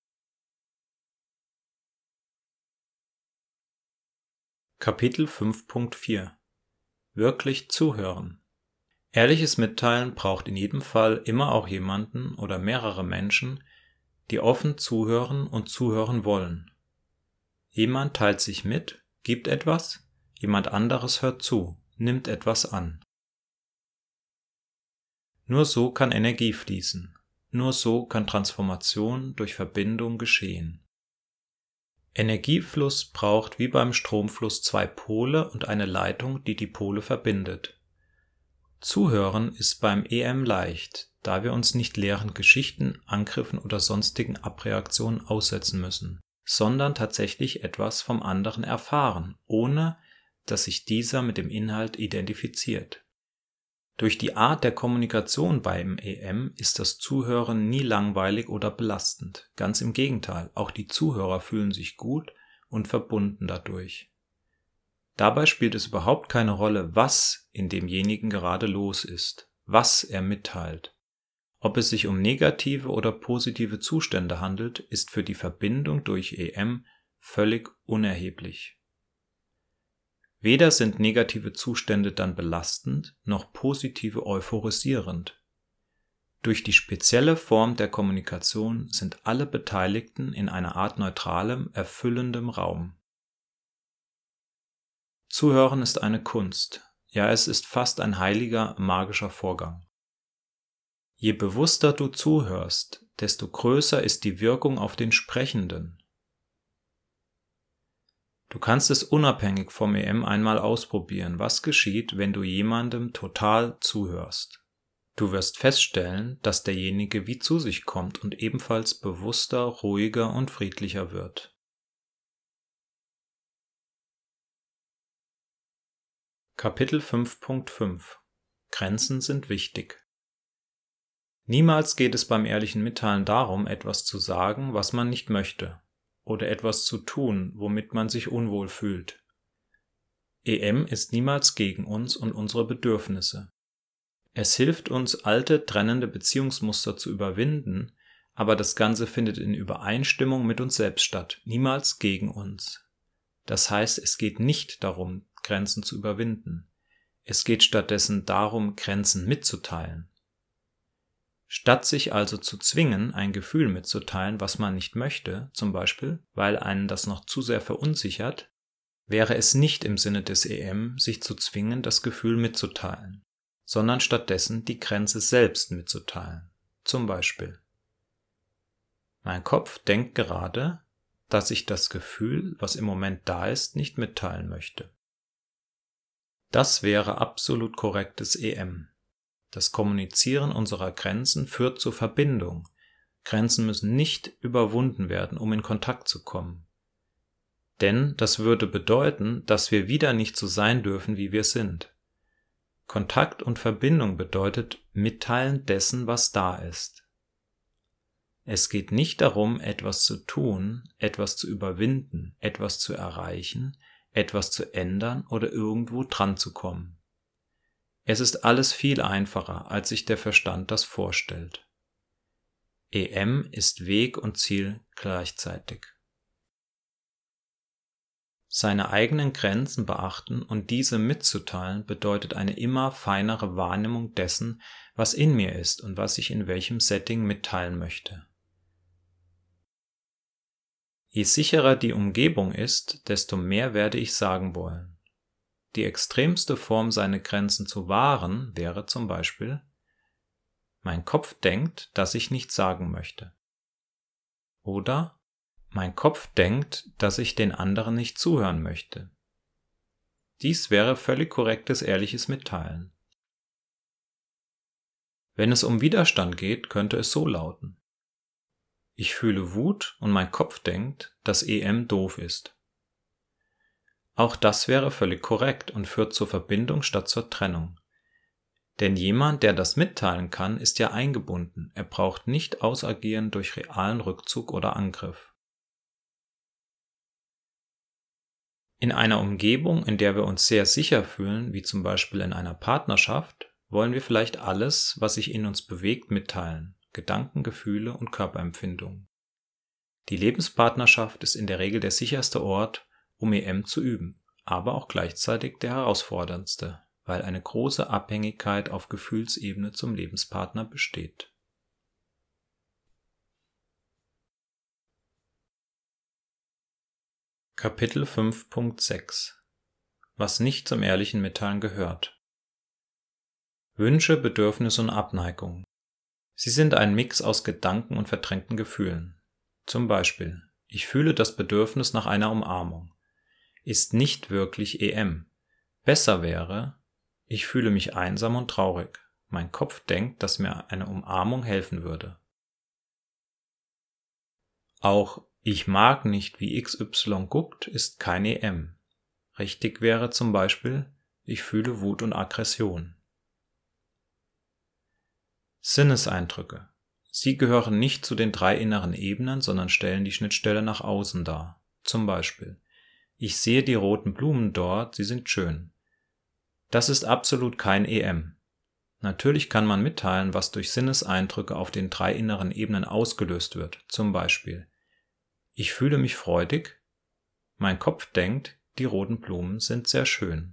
Kapitel fünf Punkt vier Wirklich zuhören. Ehrliches Mitteilen braucht in jedem Fall immer auch jemanden oder mehrere Menschen, die offen zuhören und zuhören wollen. Jemand teilt sich mit, gibt etwas, jemand anderes hört zu, nimmt etwas an. Nur so kann Energie fließen, nur so kann Transformation durch Verbindung geschehen. Energiefluss braucht wie beim Stromfluss zwei Pole und eine Leitung, die die Pole verbindet. Zuhören ist beim E M leicht, da wir uns nicht leeren Geschichten, Angriffen oder sonstigen Abreaktionen aussetzen müssen, sondern tatsächlich etwas vom anderen erfahren, ohne dass sich dieser mit dem Inhalt identifiziert. Durch die Art der Kommunikation beim E M ist das Zuhören nie langweilig oder belastend. Ganz im Gegenteil, auch die Zuhörer fühlen sich gut und verbunden dadurch. Dabei spielt es überhaupt keine Rolle, was in demjenigen gerade los ist, was er mitteilt. Ob es sich um negative oder positive Zustände handelt, ist für die Verbindung durch E M völlig unerheblich. Weder sind negative Zustände dann belastend, noch positive euphorisierend. Durch die spezielle Form der Kommunikation sind alle Beteiligten in einer Art neutralem, erfüllendem Raum. Zuhören ist eine Kunst, ja es ist fast ein heiliger, magischer Vorgang. Je bewusster du zuhörst, desto größer ist die Wirkung auf den Sprechenden. Du kannst es unabhängig vom E M einmal ausprobieren, was geschieht, wenn du jemandem total zuhörst. Du wirst feststellen, dass derjenige wie zu sich kommt und ebenfalls bewusster, ruhiger und friedlicher wird. Kapitel fünf Punkt fünf Grenzen sind wichtig. Niemals geht es beim ehrlichen Mitteilen darum, etwas zu sagen, was man nicht möchte, oder etwas zu tun, womit man sich unwohl fühlt. E M ist niemals gegen uns und unsere Bedürfnisse. Es hilft uns, alte, trennende Beziehungsmuster zu überwinden, aber das Ganze findet in Übereinstimmung mit uns selbst statt, niemals gegen uns. Das heißt, es geht nicht darum, Grenzen zu überwinden. Es geht stattdessen darum, Grenzen mitzuteilen. Statt sich also zu zwingen, ein Gefühl mitzuteilen, was man nicht möchte, zum Beispiel, weil einen das noch zu sehr verunsichert, wäre es nicht im Sinne des E M, sich zu zwingen, das Gefühl mitzuteilen, sondern stattdessen die Grenze selbst mitzuteilen. Zum Beispiel: Mein Kopf denkt gerade, dass ich das Gefühl, was im Moment da ist, nicht mitteilen möchte. Das wäre absolut korrektes E M. Das Kommunizieren unserer Grenzen führt zur Verbindung. Grenzen müssen nicht überwunden werden, um in Kontakt zu kommen. Denn das würde bedeuten, dass wir wieder nicht so sein dürfen, wie wir sind. Kontakt und Verbindung bedeutet Mitteilen dessen, was da ist. Es geht nicht darum, etwas zu tun, etwas zu überwinden, etwas zu erreichen, etwas zu ändern oder irgendwo dran zu kommen. Es ist alles viel einfacher, als sich der Verstand das vorstellt. E M ist Weg und Ziel gleichzeitig. Seine eigenen Grenzen beachten und diese mitzuteilen bedeutet eine immer feinere Wahrnehmung dessen, was in mir ist und was ich in welchem Setting mitteilen möchte. Je sicherer die Umgebung ist, desto mehr werde ich sagen wollen. Die extremste Form, seine Grenzen zu wahren, wäre zum Beispiel: Mein Kopf denkt, dass ich nichts sagen möchte. Oder: Mein Kopf denkt, dass ich den anderen nicht zuhören möchte. Dies wäre völlig korrektes, ehrliches Mitteilen. Wenn es um Widerstand geht, könnte es so lauten: Ich fühle Wut und mein Kopf denkt, dass E M doof ist. Auch das wäre völlig korrekt und führt zur Verbindung statt zur Trennung. Denn jemand, der das mitteilen kann, ist ja eingebunden. Er braucht nicht ausagieren durch realen Rückzug oder Angriff. In einer Umgebung, in der wir uns sehr sicher fühlen, wie zum Beispiel in einer Partnerschaft, wollen wir vielleicht alles, was sich in uns bewegt, mitteilen: Gedanken, Gefühle und Körperempfindungen. Die Lebenspartnerschaft ist in der Regel der sicherste Ort, um E M zu üben, aber auch gleichzeitig der herausforderndste, weil eine große Abhängigkeit auf Gefühlsebene zum Lebenspartner besteht. Kapitel fünf Punkt sechs Was nicht zum ehrlichen Mitteilen gehört. Wünsche, Bedürfnisse und Abneigung. Sie sind ein Mix aus Gedanken und verdrängten Gefühlen. Zum Beispiel: Ich fühle das Bedürfnis nach einer Umarmung. Ist nicht wirklich E M. Besser wäre: Ich fühle mich einsam und traurig. Mein Kopf denkt, dass mir eine Umarmung helfen würde. Auch Ich mag nicht, wie X Y guckt, ist kein E M. Richtig wäre zum Beispiel: Ich fühle Wut und Aggression. Sinneseindrücke. Sie gehören nicht zu den drei inneren Ebenen, sondern stellen die Schnittstelle nach außen dar. Zum Beispiel: Ich sehe die roten Blumen dort, sie sind schön. Das ist absolut kein E M. Natürlich kann man mitteilen, was durch Sinneseindrücke auf den drei inneren Ebenen ausgelöst wird. Zum Beispiel: Ich fühle mich freudig. Mein Kopf denkt, die roten Blumen sind sehr schön.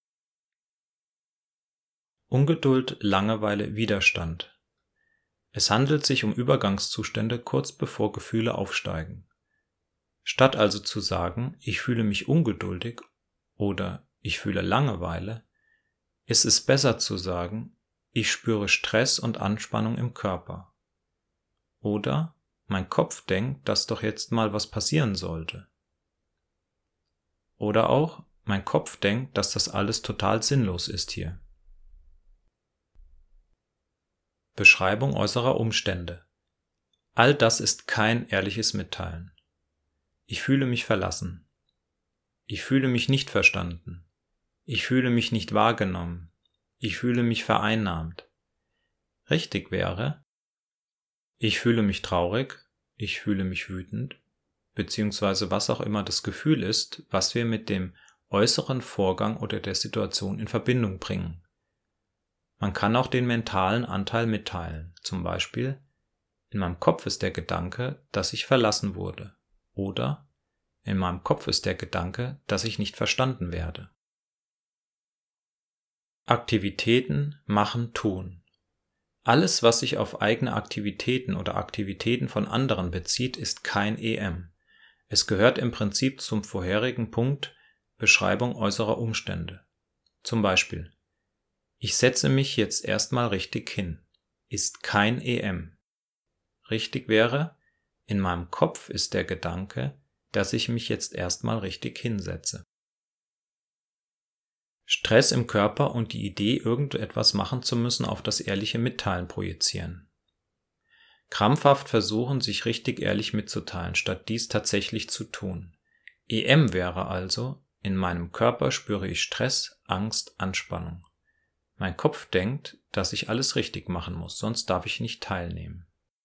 Ungeduld, Langeweile, Widerstand. Es handelt sich um Übergangszustände kurz bevor Gefühle aufsteigen. Statt also zu sagen, ich fühle mich ungeduldig oder ich fühle Langeweile, ist es besser zu sagen, ich spüre Stress und Anspannung im Körper. Oder mein Kopf denkt, dass doch jetzt mal was passieren sollte. Oder auch, mein Kopf denkt, dass das alles total sinnlos ist hier. Beschreibung äußerer Umstände. All das ist kein ehrliches Mitteilen. Ich fühle mich verlassen. Ich fühle mich nicht verstanden. Ich fühle mich nicht wahrgenommen. Ich fühle mich vereinnahmt. Richtig wäre: Ich fühle mich traurig. Ich fühle mich wütend. Beziehungsweise was auch immer das Gefühl ist, was wir mit dem äußeren Vorgang oder der Situation in Verbindung bringen. Man kann auch den mentalen Anteil mitteilen. Zum Beispiel: In meinem Kopf ist der Gedanke, dass ich verlassen wurde. Oder: In meinem Kopf ist der Gedanke, dass ich nicht verstanden werde. Aktivitäten, machen, tun. Alles, was sich auf eigene Aktivitäten oder Aktivitäten von anderen bezieht, ist kein E M. Es gehört im Prinzip zum vorherigen Punkt Beschreibung äußerer Umstände. Zum Beispiel: Ich setze mich jetzt erstmal richtig hin. Ist kein E M. Richtig wäre: In meinem Kopf ist der Gedanke, dass ich mich jetzt erstmal richtig hinsetze. Stress im Körper und die Idee, irgendetwas machen zu müssen, auf das ehrliche Mitteilen projizieren. Krampfhaft versuchen, sich richtig ehrlich mitzuteilen, statt dies tatsächlich zu tun. E M wäre also: In meinem Körper spüre ich Stress, Angst, Anspannung. Mein Kopf denkt, dass ich alles richtig machen muss, sonst darf ich nicht teilnehmen.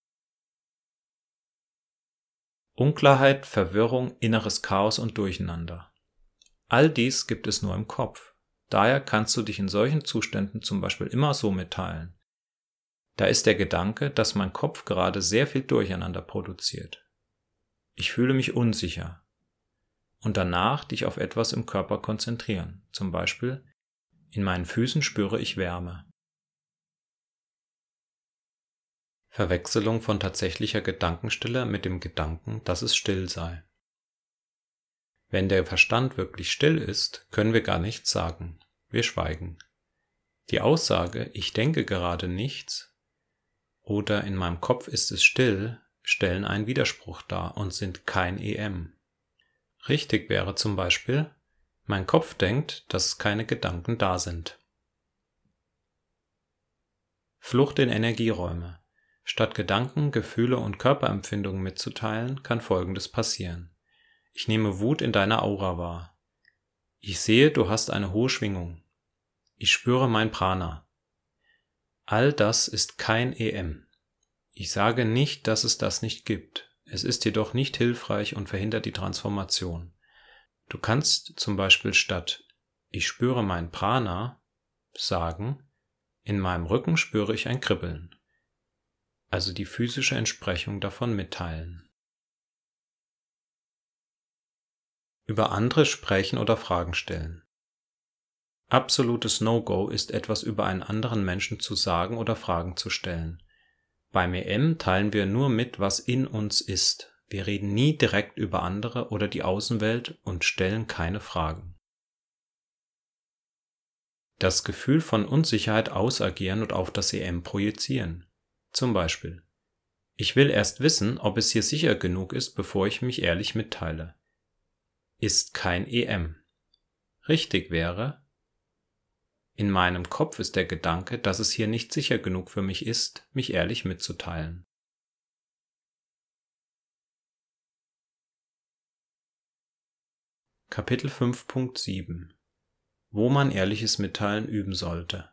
Unklarheit, Verwirrung, inneres Chaos und Durcheinander. All dies gibt es nur im Kopf. Daher kannst du dich in solchen Zuständen zum Beispiel immer so mitteilen: Da ist der Gedanke, dass mein Kopf gerade sehr viel Durcheinander produziert. Ich fühle mich unsicher. Und danach dich auf etwas im Körper konzentrieren. Zum Beispiel: In meinen Füßen spüre ich Wärme. Verwechslung von tatsächlicher Gedankenstille mit dem Gedanken, dass es still sei. Wenn der Verstand wirklich still ist, können wir gar nichts sagen. Wir schweigen. Die Aussage, ich denke gerade nichts oder in meinem Kopf ist es still, stellen einen Widerspruch dar und sind kein E M. Richtig wäre zum Beispiel: Mein Kopf denkt, dass es keine Gedanken da sind. Flucht in Energieräume. Statt Gedanken, Gefühle und Körperempfindungen mitzuteilen, kann Folgendes passieren: Ich nehme Wut in deiner Aura wahr. Ich sehe, du hast eine hohe Schwingung. Ich spüre mein Prana. All das ist kein E M. Ich sage nicht, dass es das nicht gibt. Es ist jedoch nicht hilfreich und verhindert die Transformation. Du kannst zum Beispiel statt Ich spüre mein Prana sagen: In meinem Rücken spüre ich ein Kribbeln. Also die physische Entsprechung davon mitteilen. Über andere sprechen oder Fragen stellen. Absolutes No-Go ist, etwas über einen anderen Menschen zu sagen oder Fragen zu stellen. Beim E M teilen wir nur mit, was in uns ist. Wir reden nie direkt über andere oder die Außenwelt und stellen keine Fragen. Das Gefühl von Unsicherheit ausagieren und auf das E M projizieren. Zum Beispiel: Ich will erst wissen, ob es hier sicher genug ist, bevor ich mich ehrlich mitteile. Ist kein E M. Richtig wäre: In meinem Kopf ist der Gedanke, dass es hier nicht sicher genug für mich ist, mich ehrlich mitzuteilen. Kapitel fünf Punkt sieben: Wo man ehrliches Mitteilen üben sollte.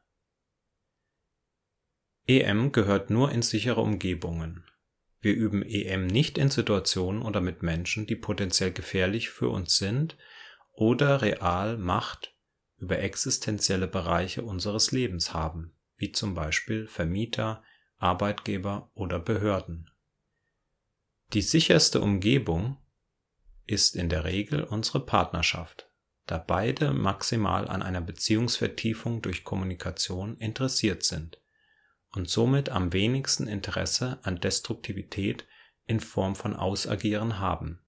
E M gehört nur in sichere Umgebungen. Wir üben E M nicht in Situationen oder mit Menschen, die potenziell gefährlich für uns sind oder real Macht über existenzielle Bereiche unseres Lebens haben, wie zum Beispiel Vermieter, Arbeitgeber oder Behörden. Die sicherste Umgebung ist in der Regel unsere Partnerschaft, da beide maximal an einer Beziehungsvertiefung durch Kommunikation interessiert sind und somit am wenigsten Interesse an Destruktivität in Form von Ausagieren haben.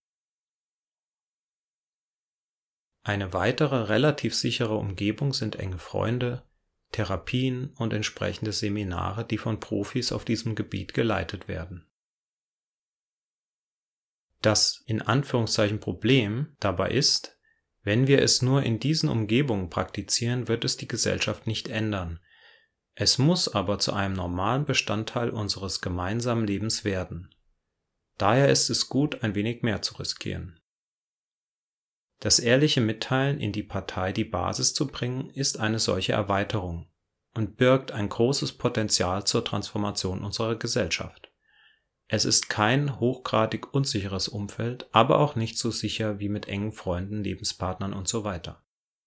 Eine weitere relativ sichere Umgebung sind enge Freunde, Therapien und entsprechende Seminare, die von Profis auf diesem Gebiet geleitet werden. Das in Anführungszeichen Problem dabei ist: Wenn wir es nur in diesen Umgebungen praktizieren, wird es die Gesellschaft nicht ändern. Es muss aber zu einem normalen Bestandteil unseres gemeinsamen Lebens werden. Daher ist es gut, ein wenig mehr zu riskieren. Das ehrliche Mitteilen in die Partei die Basis zu bringen, ist eine solche Erweiterung und birgt ein großes Potenzial zur Transformation unserer Gesellschaft. Es ist kein hochgradig unsicheres Umfeld, aber auch nicht so sicher wie mit engen Freunden, Lebenspartnern und so weiter.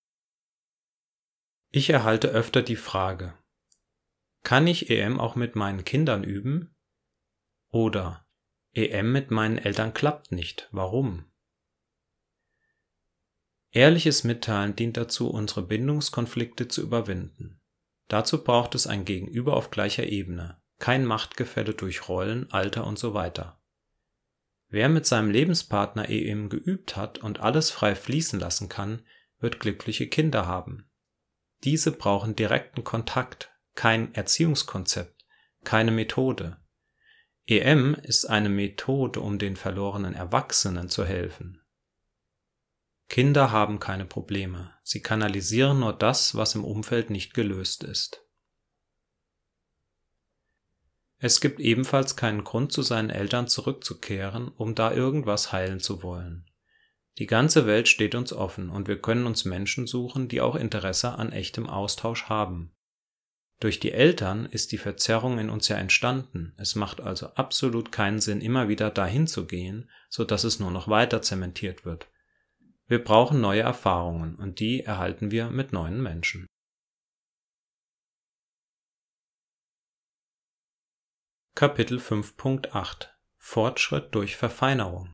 Ich erhalte öfter die Frage: Kann ich E M auch mit meinen Kindern üben? Oder: E M mit meinen Eltern klappt nicht, warum? Ehrliches Mitteilen dient dazu, unsere Bindungskonflikte zu überwinden. Dazu braucht es ein Gegenüber auf gleicher Ebene, kein Machtgefälle durch Rollen, Alter und so weiter. Wer mit seinem Lebenspartner E M geübt hat und alles frei fließen lassen kann, wird glückliche Kinder haben. Diese brauchen direkten Kontakt, kein Erziehungskonzept, keine Methode. E M ist eine Methode, um den verlorenen Erwachsenen zu helfen. Kinder haben keine Probleme, sie kanalisieren nur das, was im Umfeld nicht gelöst ist. Es gibt ebenfalls keinen Grund, zu seinen Eltern zurückzukehren, um da irgendwas heilen zu wollen. Die ganze Welt steht uns offen und wir können uns Menschen suchen, die auch Interesse an echtem Austausch haben. Durch die Eltern ist die Verzerrung in uns ja entstanden, es macht also absolut keinen Sinn, immer wieder dahin zu gehen, so dass es nur noch weiter zementiert wird. Wir brauchen neue Erfahrungen und die erhalten wir mit neuen Menschen. Kapitel fünf Punkt acht: Fortschritt durch Verfeinerung.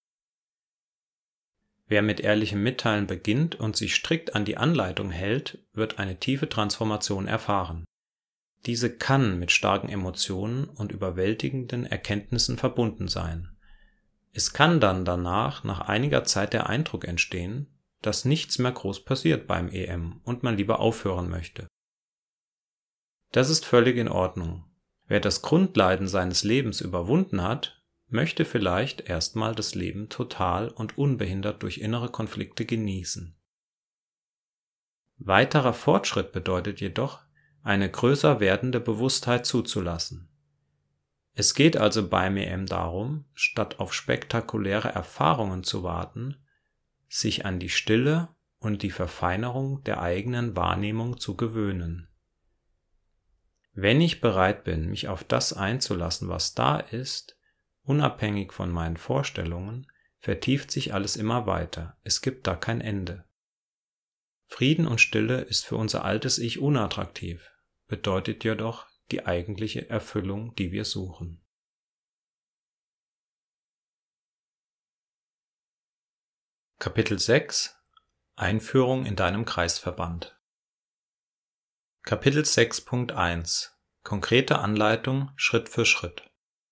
Wer mit ehrlichem Mitteilen beginnt und sich strikt an die Anleitung hält, wird eine tiefe Transformation erfahren. Diese kann mit starken Emotionen und überwältigenden Erkenntnissen verbunden sein. Es kann dann danach nach einiger Zeit der Eindruck entstehen, dass nichts mehr groß passiert beim E M und man lieber aufhören möchte. Das ist völlig in Ordnung. Wer das Grundleiden seines Lebens überwunden hat, möchte vielleicht erstmal das Leben total und unbehindert durch innere Konflikte genießen. Weiterer Fortschritt bedeutet jedoch, eine größer werdende Bewusstheit zuzulassen. Es geht also beim E M darum, statt auf spektakuläre Erfahrungen zu warten, sich an die Stille und die Verfeinerung der eigenen Wahrnehmung zu gewöhnen. Wenn ich bereit bin, mich auf das einzulassen, was da ist, unabhängig von meinen Vorstellungen, vertieft sich alles immer weiter, es gibt da kein Ende. Frieden und Stille ist für unser altes Ich unattraktiv, bedeutet jedoch die eigentliche Erfüllung, die wir suchen. Kapitel sechs – Einführung in deinem Kreisverband. Kapitel sechs Punkt eins – Konkrete Anleitung Schritt für Schritt.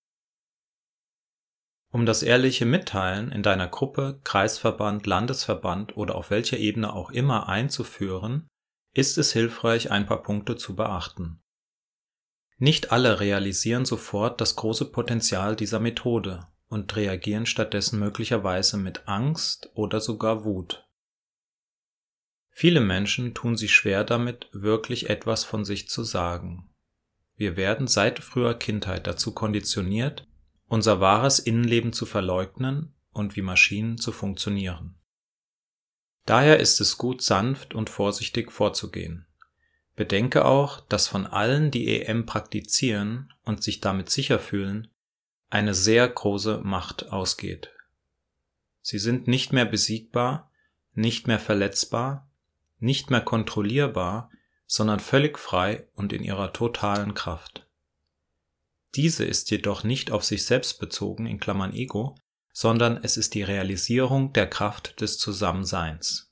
Um das ehrliche Mitteilen in deiner Gruppe, Kreisverband, Landesverband oder auf welcher Ebene auch immer einzuführen, ist es hilfreich, ein paar Punkte zu beachten. Nicht alle realisieren sofort das große Potenzial dieser Methode und reagieren stattdessen möglicherweise mit Angst oder sogar Wut. Viele Menschen tun sich schwer damit, wirklich etwas von sich zu sagen. Wir werden seit früher Kindheit dazu konditioniert, unser wahres Innenleben zu verleugnen und wie Maschinen zu funktionieren. Daher ist es gut, sanft und vorsichtig vorzugehen. Bedenke auch, dass von allen, die E M praktizieren und sich damit sicher fühlen, eine sehr große Macht ausgeht. Sie sind nicht mehr besiegbar, nicht mehr verletzbar, nicht mehr kontrollierbar, sondern völlig frei und in ihrer totalen Kraft. Diese ist jedoch nicht auf sich selbst bezogen, in Klammern Ego, sondern es ist die Realisierung der Kraft des Zusammenseins.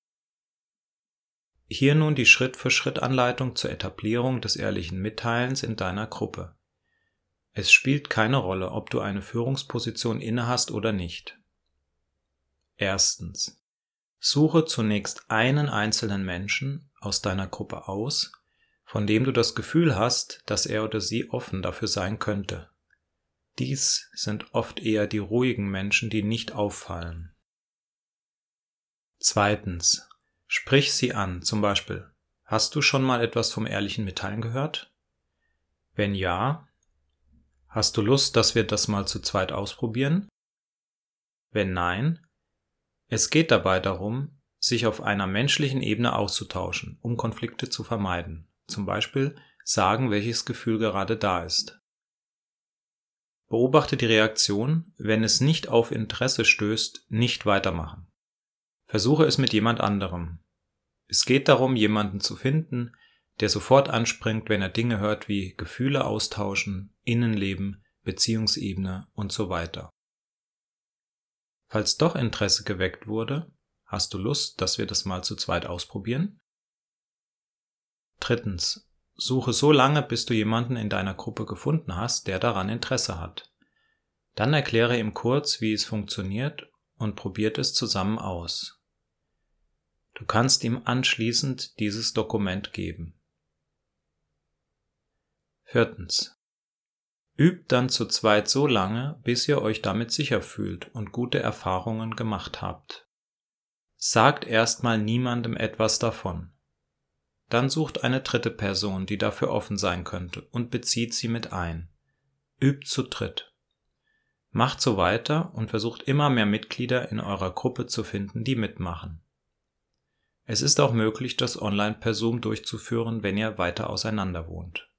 Hier nun die Schritt-für-Schritt-Anleitung zur Etablierung des ehrlichen Mitteilens in deiner Gruppe. Es spielt keine Rolle, ob du eine Führungsposition innehast oder nicht. Erstens. Suche zunächst einen einzelnen Menschen aus deiner Gruppe aus, von dem du das Gefühl hast, dass er oder sie offen dafür sein könnte. Dies sind oft eher die ruhigen Menschen, die nicht auffallen. Zweitens. Sprich sie an, zum Beispiel: Hast du schon mal etwas vom ehrlichen Mitteilen gehört? Wenn ja, hast du Lust, dass wir das mal zu zweit ausprobieren? Wenn nein, es geht dabei darum, sich auf einer menschlichen Ebene auszutauschen, um Konflikte zu vermeiden. Zum Beispiel sagen, welches Gefühl gerade da ist. Beobachte die Reaktion, wenn es nicht auf Interesse stößt, nicht weitermachen. Versuche es mit jemand anderem. Es geht darum, jemanden zu finden, der sofort anspringt, wenn er Dinge hört wie Gefühle austauschen, Innenleben, Beziehungsebene und so weiter. Falls doch Interesse geweckt wurde, hast du Lust, dass wir das mal zu zweit ausprobieren? Drittens. Suche so lange, bis du jemanden in deiner Gruppe gefunden hast, der daran Interesse hat. Dann erkläre ihm kurz, wie es funktioniert und probiert es zusammen aus. Du kannst ihm anschließend dieses Dokument geben. Viertens. Übt dann zu zweit so lange, bis ihr euch damit sicher fühlt und gute Erfahrungen gemacht habt. Sagt erstmal niemandem etwas davon. Dann sucht eine dritte Person, die dafür offen sein könnte, und bezieht sie mit ein. Übt zu dritt. Macht so weiter und versucht immer mehr Mitglieder in eurer Gruppe zu finden, die mitmachen. Es ist auch möglich, das online per Zoom durchzuführen, wenn ihr weiter auseinander wohnt.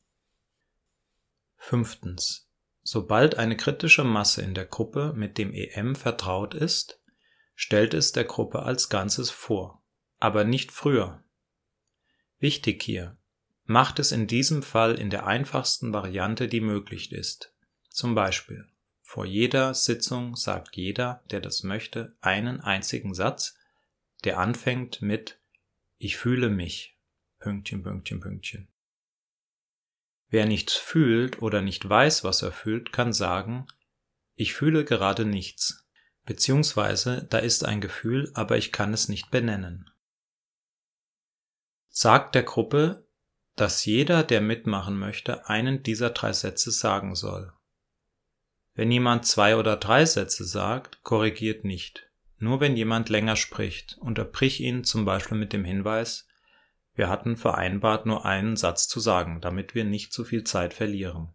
Fünftens. Sobald eine kritische Masse in der Gruppe mit dem E M vertraut ist, stellt es der Gruppe als Ganzes vor, aber nicht früher. Wichtig hier: Macht es in diesem Fall in der einfachsten Variante, die möglich ist. Zum Beispiel: Vor jeder Sitzung sagt jeder, der das möchte, einen einzigen Satz, der anfängt mit „Ich fühle mich“. Pünktchen, Pünktchen, Pünktchen. Wer nichts fühlt oder nicht weiß, was er fühlt, kann sagen: Ich fühle gerade nichts, beziehungsweise da ist ein Gefühl, aber ich kann es nicht benennen. Sagt der Gruppe, dass jeder, der mitmachen möchte, einen dieser drei Sätze sagen soll. Wenn jemand zwei oder drei Sätze sagt, korrigiert nicht. Nur wenn jemand länger spricht, unterbrich ihn zum Beispiel mit dem Hinweis: Wir hatten vereinbart, nur einen Satz zu sagen, damit wir nicht zu viel Zeit verlieren.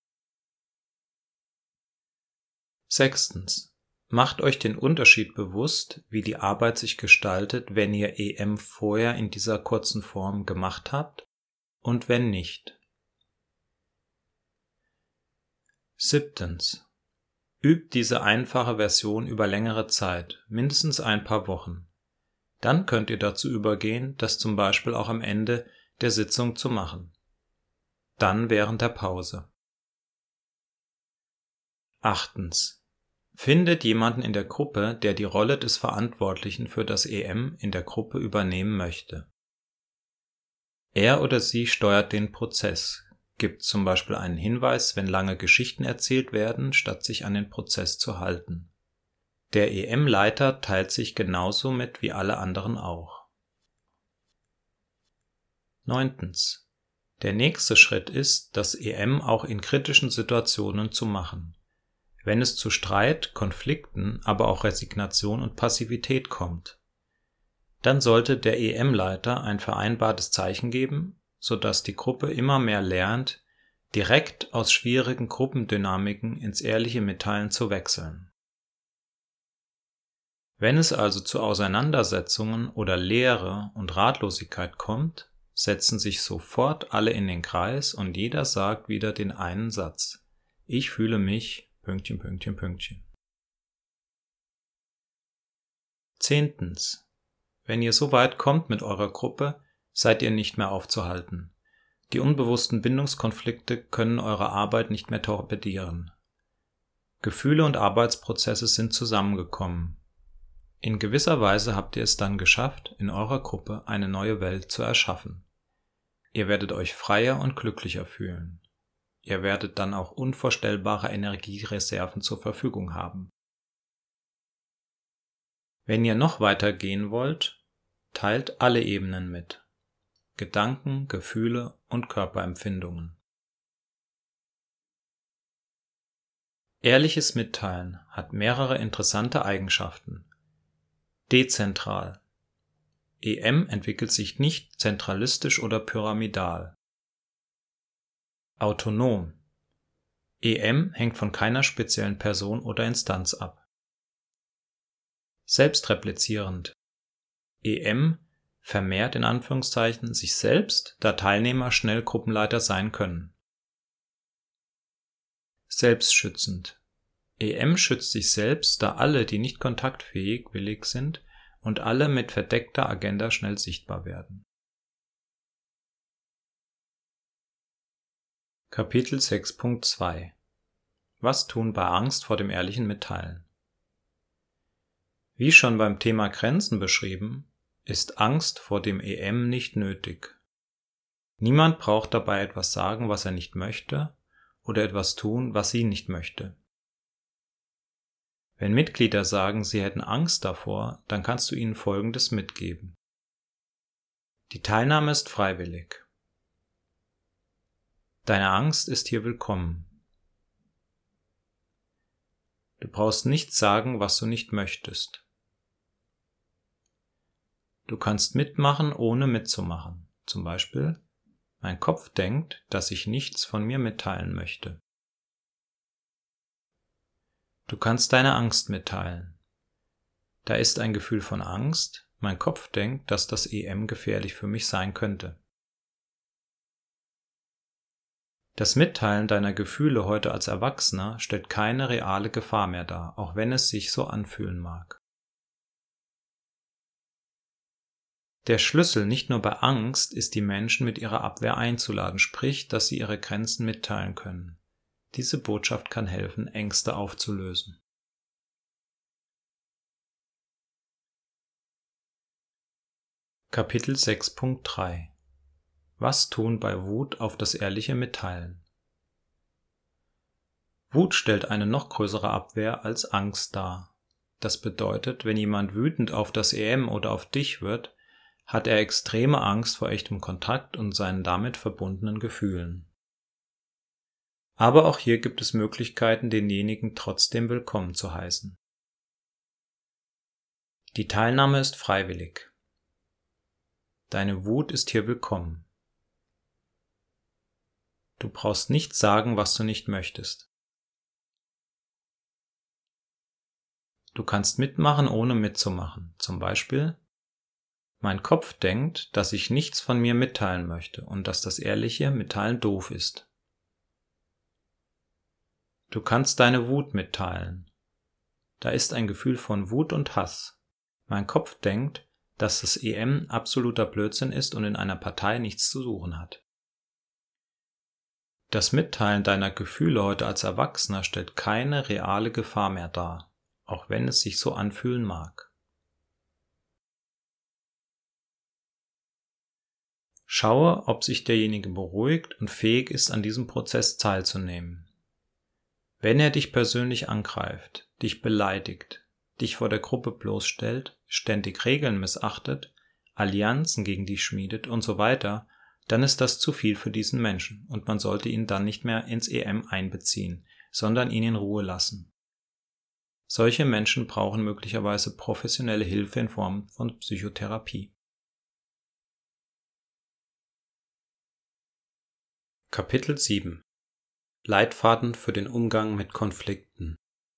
Sechstens. Macht euch den Unterschied bewusst, wie die Arbeit sich gestaltet, wenn ihr E M vorher in dieser kurzen Form gemacht habt und wenn nicht. Siebtens. Übt diese einfache Version über längere Zeit, mindestens ein paar Wochen. Dann könnt ihr dazu übergehen, das zum Beispiel auch am Ende der Sitzung zu machen. Dann während der Pause. Achtens. Findet jemanden in der Gruppe, der die Rolle des Verantwortlichen für das E M in der Gruppe übernehmen möchte. Er oder sie steuert den Prozess, gibt zum Beispiel einen Hinweis, wenn lange Geschichten erzählt werden, statt sich an den Prozess zu halten. Der E M-Leiter teilt sich genauso mit wie alle anderen auch. Neuntens. Der nächste Schritt ist, das E M auch in kritischen Situationen zu machen. Wenn es zu Streit, Konflikten, aber auch Resignation und Passivität kommt, dann sollte der E M-Leiter ein vereinbartes Zeichen geben, sodass die Gruppe immer mehr lernt, direkt aus schwierigen Gruppendynamiken ins ehrliche Mitteilen zu wechseln. Wenn es also zu Auseinandersetzungen oder Leere und Ratlosigkeit kommt, setzen sich sofort alle in den Kreis und jeder sagt wieder den einen Satz: Ich fühle mich... Pünktchen, Pünktchen, Pünktchen. Zehntens. Wenn ihr so weit kommt mit eurer Gruppe, seid ihr nicht mehr aufzuhalten. Die unbewussten Bindungskonflikte können eure Arbeit nicht mehr torpedieren. Gefühle und Arbeitsprozesse sind zusammengekommen. In gewisser Weise habt ihr es dann geschafft, in eurer Gruppe eine neue Welt zu erschaffen. Ihr werdet euch freier und glücklicher fühlen. Ihr werdet dann auch unvorstellbare Energiereserven zur Verfügung haben. Wenn ihr noch weiter gehen wollt, teilt alle Ebenen mit: Gedanken, Gefühle und Körperempfindungen. Ehrliches Mitteilen hat mehrere interessante Eigenschaften. Dezentral. E M entwickelt sich nicht zentralistisch oder pyramidal. Autonom. E M hängt von keiner speziellen Person oder Instanz ab. Selbstreplizierend. E M vermehrt in Anführungszeichen sich selbst, da Teilnehmer schnell Gruppenleiter sein können. Selbstschützend. E M schützt sich selbst, da alle, die nicht kontaktfähig, willig sind und alle mit verdeckter Agenda schnell sichtbar werden. Kapitel sechs Punkt zwei. Was tun bei Angst vor dem ehrlichen Mitteilen? Wie schon beim Thema Grenzen beschrieben, ist Angst vor dem E M nicht nötig. Niemand braucht dabei etwas sagen, was er nicht möchte, oder etwas tun, was sie nicht möchte. Wenn Mitglieder sagen, sie hätten Angst davor, dann kannst du ihnen Folgendes mitgeben. Die Teilnahme ist freiwillig. Deine Angst ist hier willkommen. Du brauchst nichts sagen, was du nicht möchtest. Du kannst mitmachen, ohne mitzumachen. Zum Beispiel: Mein Kopf denkt, dass ich nichts von mir mitteilen möchte. Du kannst deine Angst mitteilen. Da ist ein Gefühl von Angst. Mein Kopf denkt, dass das E M gefährlich für mich sein könnte. Das Mitteilen deiner Gefühle heute als Erwachsener stellt keine reale Gefahr mehr dar, auch wenn es sich so anfühlen mag. Der Schlüssel nicht nur bei Angst ist, die Menschen mit ihrer Abwehr einzuladen, sprich, dass sie ihre Grenzen mitteilen können. Diese Botschaft kann helfen, Ängste aufzulösen. Kapitel sechs Punkt drei. Was tun bei Wut auf das ehrliche Mitteilen? Wut stellt eine noch größere Abwehr als Angst dar. Das bedeutet, wenn jemand wütend auf das E M oder auf dich wird, hat er extreme Angst vor echtem Kontakt und seinen damit verbundenen Gefühlen. Aber auch hier gibt es Möglichkeiten, denjenigen trotzdem willkommen zu heißen. Die Teilnahme ist freiwillig. Deine Wut ist hier willkommen. Du brauchst nicht sagen, was du nicht möchtest. Du kannst mitmachen, ohne mitzumachen. Zum Beispiel: Mein Kopf denkt, dass ich nichts von mir mitteilen möchte und dass das ehrliche Mitteilen doof ist. Du kannst deine Wut mitteilen. Da ist ein Gefühl von Wut und Hass. Mein Kopf denkt, dass das E M absoluter Blödsinn ist und in einer Partei nichts zu suchen hat. Das Mitteilen deiner Gefühle heute als Erwachsener stellt keine reale Gefahr mehr dar, auch wenn es sich so anfühlen mag. Schaue, ob sich derjenige beruhigt und fähig ist, an diesem Prozess teilzunehmen. Wenn er dich persönlich angreift, dich beleidigt, dich vor der Gruppe bloßstellt, ständig Regeln missachtet, Allianzen gegen dich schmiedet und so weiter, dann ist das zu viel für diesen Menschen und man sollte ihn dann nicht mehr ins E M einbeziehen, sondern ihn in Ruhe lassen. Solche Menschen brauchen möglicherweise professionelle Hilfe in Form von Psychotherapie. Kapitel sieben: Leitfaden für den Umgang mit Konflikten.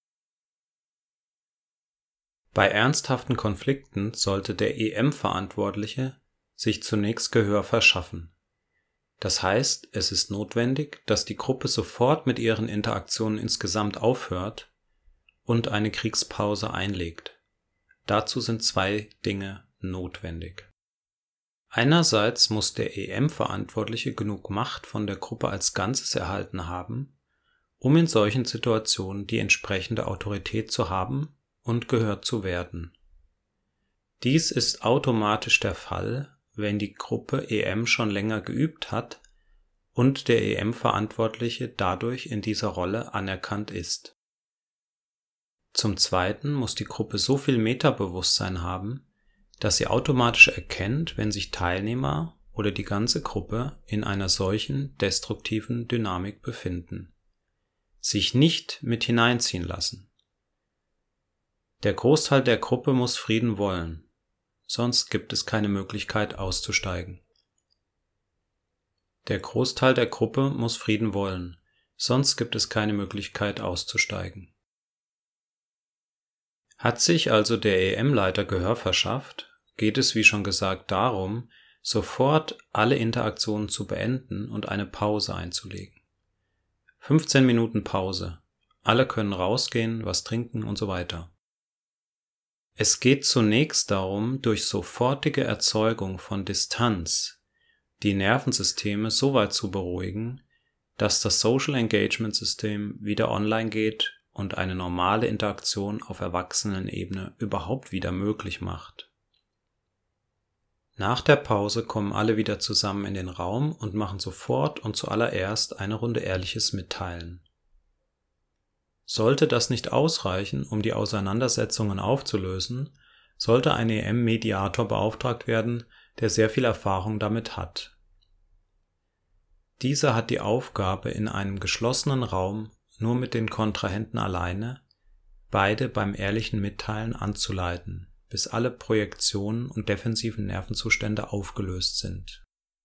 Bei ernsthaften Konflikten sollte der E M-Verantwortliche sich zunächst Gehör verschaffen. Das heißt, es ist notwendig, dass die Gruppe sofort mit ihren Interaktionen insgesamt aufhört und eine Kriegspause einlegt. Dazu sind zwei Dinge notwendig. Einerseits muss der E M-Verantwortliche genug Macht von der Gruppe als Ganzes erhalten haben, um in solchen Situationen die entsprechende Autorität zu haben und gehört zu werden. Dies ist automatisch der Fall, wenn die Gruppe E M schon länger geübt hat und der E M-Verantwortliche dadurch in dieser Rolle anerkannt ist. Zum Zweiten muss die Gruppe so viel Metabewusstsein haben, dass sie automatisch erkennt, wenn sich Teilnehmer oder die ganze Gruppe in einer solchen destruktiven Dynamik befinden. Sich nicht mit hineinziehen lassen. Der Großteil der Gruppe muss Frieden wollen, sonst gibt es keine Möglichkeit auszusteigen. Der Großteil der Gruppe muss Frieden wollen, sonst gibt es keine Möglichkeit auszusteigen. Hat sich also der E M-Leiter Gehör verschafft, geht es wie schon gesagt darum, sofort alle Interaktionen zu beenden und eine Pause einzulegen. fünfzehn Minuten Pause. Alle können rausgehen, was trinken und so weiter. Es geht zunächst darum, durch sofortige Erzeugung von Distanz die Nervensysteme so weit zu beruhigen, dass das Social Engagement System wieder online geht und eine normale Interaktion auf Erwachsenenebene überhaupt wieder möglich macht. Nach der Pause kommen alle wieder zusammen in den Raum und machen sofort und zuallererst eine Runde ehrliches Mitteilen. Sollte das nicht ausreichen, um die Auseinandersetzungen aufzulösen, sollte ein E M-Mediator beauftragt werden, der sehr viel Erfahrung damit hat. Dieser hat die Aufgabe, in einem geschlossenen Raum nur mit den Kontrahenten alleine beide beim ehrlichen Mitteilen anzuleiten, bis alle Projektionen und defensiven Nervenzustände aufgelöst sind.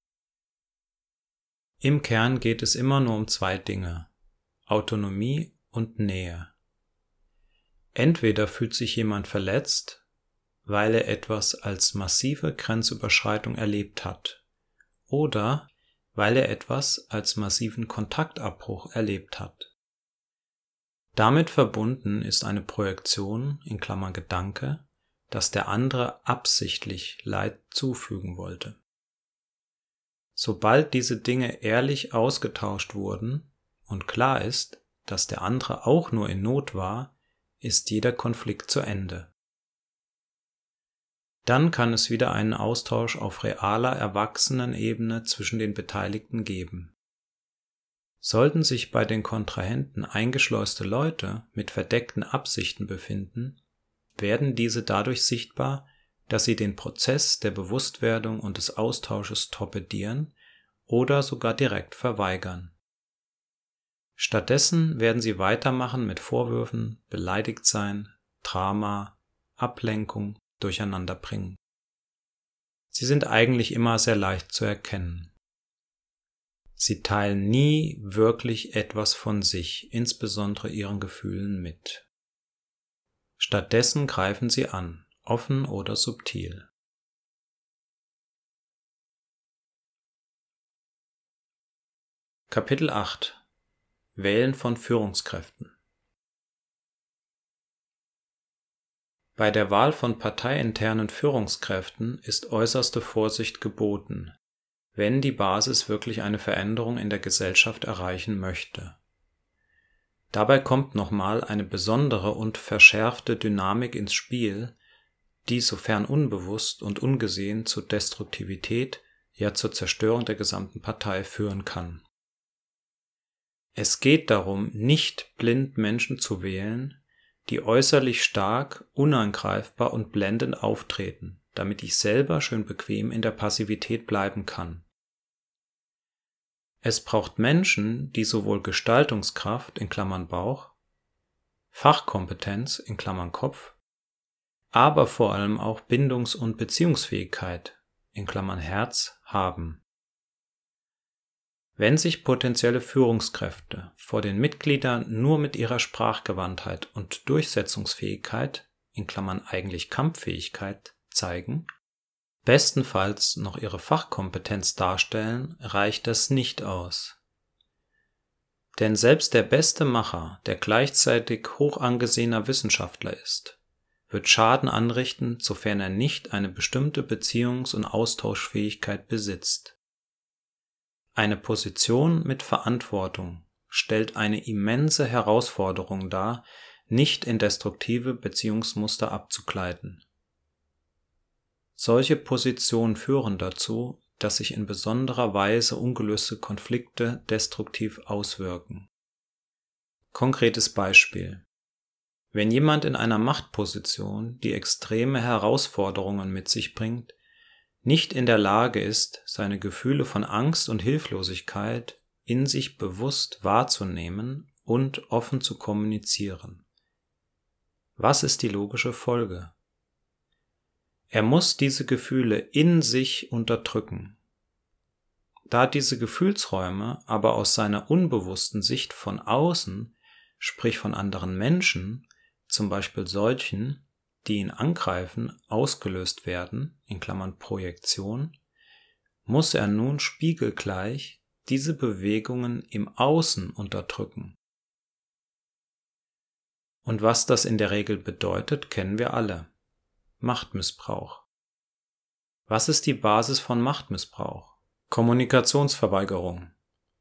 Im Kern geht es immer nur um zwei Dinge: Autonomie und Nähe. Entweder fühlt sich jemand verletzt, weil er etwas als massive Grenzüberschreitung erlebt hat, oder weil er etwas als massiven Kontaktabbruch erlebt hat. Damit verbunden ist eine Projektion in Klammern Gedanke, dass der andere absichtlich Leid zufügen wollte. Sobald diese Dinge ehrlich ausgetauscht wurden und klar ist, dass der andere auch nur in Not war, ist jeder Konflikt zu Ende. Dann kann es wieder einen Austausch auf realer Erwachsenenebene zwischen den Beteiligten geben. Sollten sich bei den Kontrahenten eingeschleuste Leute mit verdeckten Absichten befinden, werden diese dadurch sichtbar, dass sie den Prozess der Bewusstwerdung und des Austausches torpedieren oder sogar direkt verweigern. Stattdessen werden sie weitermachen mit Vorwürfen, beleidigt sein, Drama, Ablenkung, Durcheinanderbringen. Sie sind eigentlich immer sehr leicht zu erkennen. Sie teilen nie wirklich etwas von sich, insbesondere ihren Gefühlen, mit. Stattdessen greifen sie an, offen oder subtil. Kapitel acht. Wählen von Führungskräften. Bei der Wahl von parteiinternen Führungskräften ist äußerste Vorsicht geboten, wenn die Basis wirklich eine Veränderung in der Gesellschaft erreichen möchte. Dabei kommt nochmal eine besondere und verschärfte Dynamik ins Spiel, die sofern unbewusst und ungesehen zu Destruktivität, ja zur Zerstörung der gesamten Partei führen kann. Es geht darum, nicht blind Menschen zu wählen, die äußerlich stark, unangreifbar und blendend auftreten, damit ich selber schön bequem in der Passivität bleiben kann. Es braucht Menschen, die sowohl Gestaltungskraft in Klammern Bauch, Fachkompetenz in Klammern Kopf, aber vor allem auch Bindungs- und Beziehungsfähigkeit in Klammern Herz haben. Wenn sich potenzielle Führungskräfte vor den Mitgliedern nur mit ihrer Sprachgewandtheit und Durchsetzungsfähigkeit in Klammern eigentlich Kampffähigkeit zeigen, bestenfalls noch ihre Fachkompetenz darstellen, reicht das nicht aus. Denn selbst der beste Macher, der gleichzeitig hoch angesehener Wissenschaftler ist, wird Schaden anrichten, sofern er nicht eine bestimmte Beziehungs- und Austauschfähigkeit besitzt. Eine Position mit Verantwortung stellt eine immense Herausforderung dar, nicht in destruktive Beziehungsmuster abzugleiten. Solche Positionen führen dazu, dass sich in besonderer Weise ungelöste Konflikte destruktiv auswirken. Konkretes Beispiel: Wenn jemand in einer Machtposition, die extreme Herausforderungen mit sich bringt, nicht in der Lage ist, seine Gefühle von Angst und Hilflosigkeit in sich bewusst wahrzunehmen und offen zu kommunizieren. Was ist die logische Folge? Er muss diese Gefühle in sich unterdrücken. Da diese Gefühlsräume aber aus seiner unbewussten Sicht von außen, sprich von anderen Menschen, zum Beispiel solchen, die ihn angreifen, ausgelöst werden, in Klammern Projektion, muss er nun spiegelgleich diese Bewegungen im Außen unterdrücken. Und was das in der Regel bedeutet, kennen wir alle. Machtmissbrauch. Was ist die Basis von Machtmissbrauch? Kommunikationsverweigerung.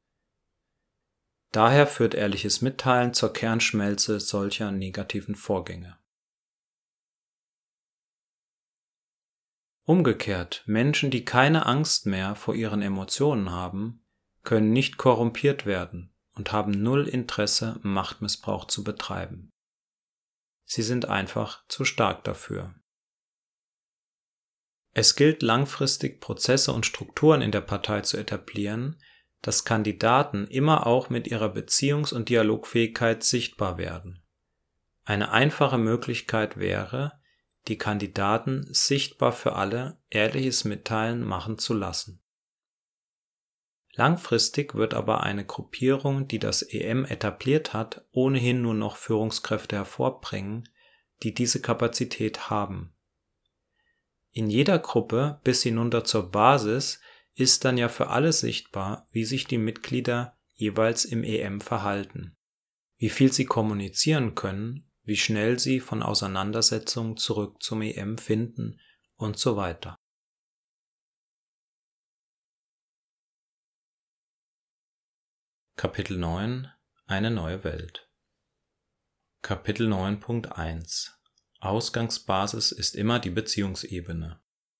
Daher führt ehrliches Mitteilen zur Kernschmelze solcher negativen Vorgänge. Umgekehrt, Menschen, die keine Angst mehr vor ihren Emotionen haben, können nicht korrumpiert werden und haben null Interesse, Machtmissbrauch zu betreiben. Sie sind einfach zu stark dafür. Es gilt langfristig, Prozesse und Strukturen in der Partei zu etablieren, dass Kandidaten immer auch mit ihrer Beziehungs- und Dialogfähigkeit sichtbar werden. Eine einfache Möglichkeit wäre, die Kandidaten sichtbar für alle ehrliches Mitteilen machen zu lassen. Langfristig wird aber eine Gruppierung, die das E M etabliert hat, ohnehin nur noch Führungskräfte hervorbringen, die diese Kapazität haben. In jeder Gruppe bis hinunter zur Basis ist dann ja für alle sichtbar, wie sich die Mitglieder jeweils im E M verhalten, wie viel sie kommunizieren können, wie schnell sie von Auseinandersetzungen zurück zum E M finden und so weiter. Kapitel neun. Eine neue Welt. Kapitel neun Punkt eins. Ausgangsbasis ist immer die Beziehungsebene.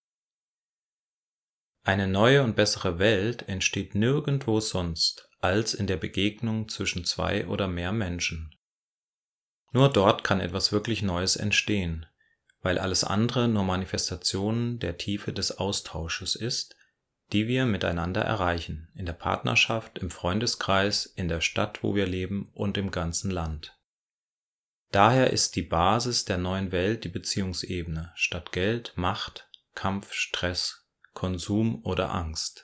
Eine neue und bessere Welt entsteht nirgendwo sonst als in der Begegnung zwischen zwei oder mehr Menschen. Nur dort kann etwas wirklich Neues entstehen, weil alles andere nur Manifestationen der Tiefe des Austausches ist, die wir miteinander erreichen, in der Partnerschaft, im Freundeskreis, in der Stadt, wo wir leben und im ganzen Land. Daher ist die Basis der neuen Welt die Beziehungsebene, statt Geld, Macht, Kampf, Stress, Konsum oder Angst.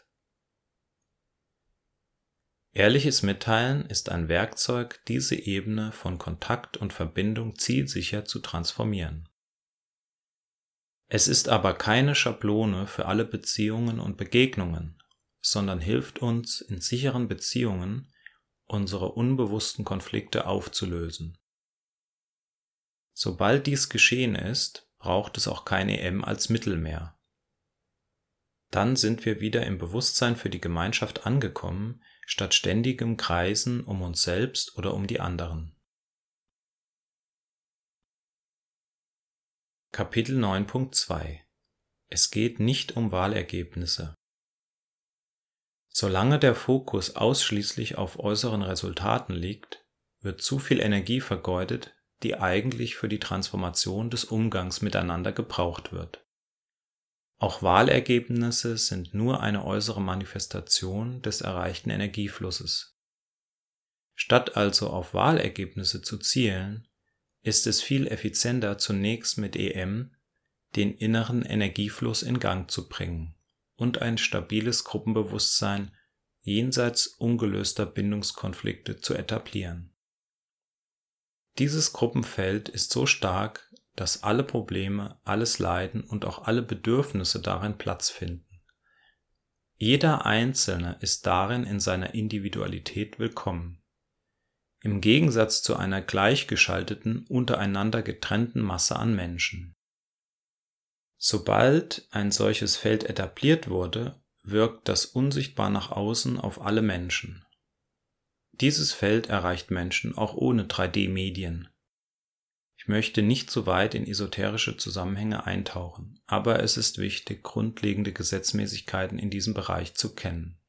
Ehrliches Mitteilen ist ein Werkzeug, diese Ebene von Kontakt und Verbindung zielsicher zu transformieren. Es ist aber keine Schablone für alle Beziehungen und Begegnungen, sondern hilft uns, in sicheren Beziehungen unsere unbewussten Konflikte aufzulösen. Sobald dies geschehen ist, braucht es auch kein E M als Mittel mehr. Dann sind wir wieder im Bewusstsein für die Gemeinschaft angekommen, statt ständigem Kreisen um uns selbst oder um die anderen. Kapitel neun Punkt zwei Es geht nicht um Wahlergebnisse. Solange der Fokus ausschließlich auf äußeren Resultaten liegt, wird zu viel Energie vergeudet, die eigentlich für die Transformation des Umgangs miteinander gebraucht wird. Auch Wahlergebnisse sind nur eine äußere Manifestation des erreichten Energieflusses. Statt also auf Wahlergebnisse zu zielen, ist es viel effizienter, zunächst mit E M den inneren Energiefluss in Gang zu bringen und ein stabiles Gruppenbewusstsein jenseits ungelöster Bindungskonflikte zu etablieren. Dieses Gruppenfeld ist so stark, dass alle Probleme, alles Leiden und auch alle Bedürfnisse darin Platz finden. Jeder Einzelne ist darin in seiner Individualität willkommen. Im Gegensatz zu einer gleichgeschalteten, untereinander getrennten Masse an Menschen. Sobald ein solches Feld etabliert wurde, wirkt das unsichtbar nach außen auf alle Menschen. Dieses Feld erreicht Menschen auch ohne drei D Medien. Ich möchte nicht zu weit in esoterische Zusammenhänge eintauchen, aber es ist wichtig, grundlegende Gesetzmäßigkeiten in diesem Bereich zu kennen.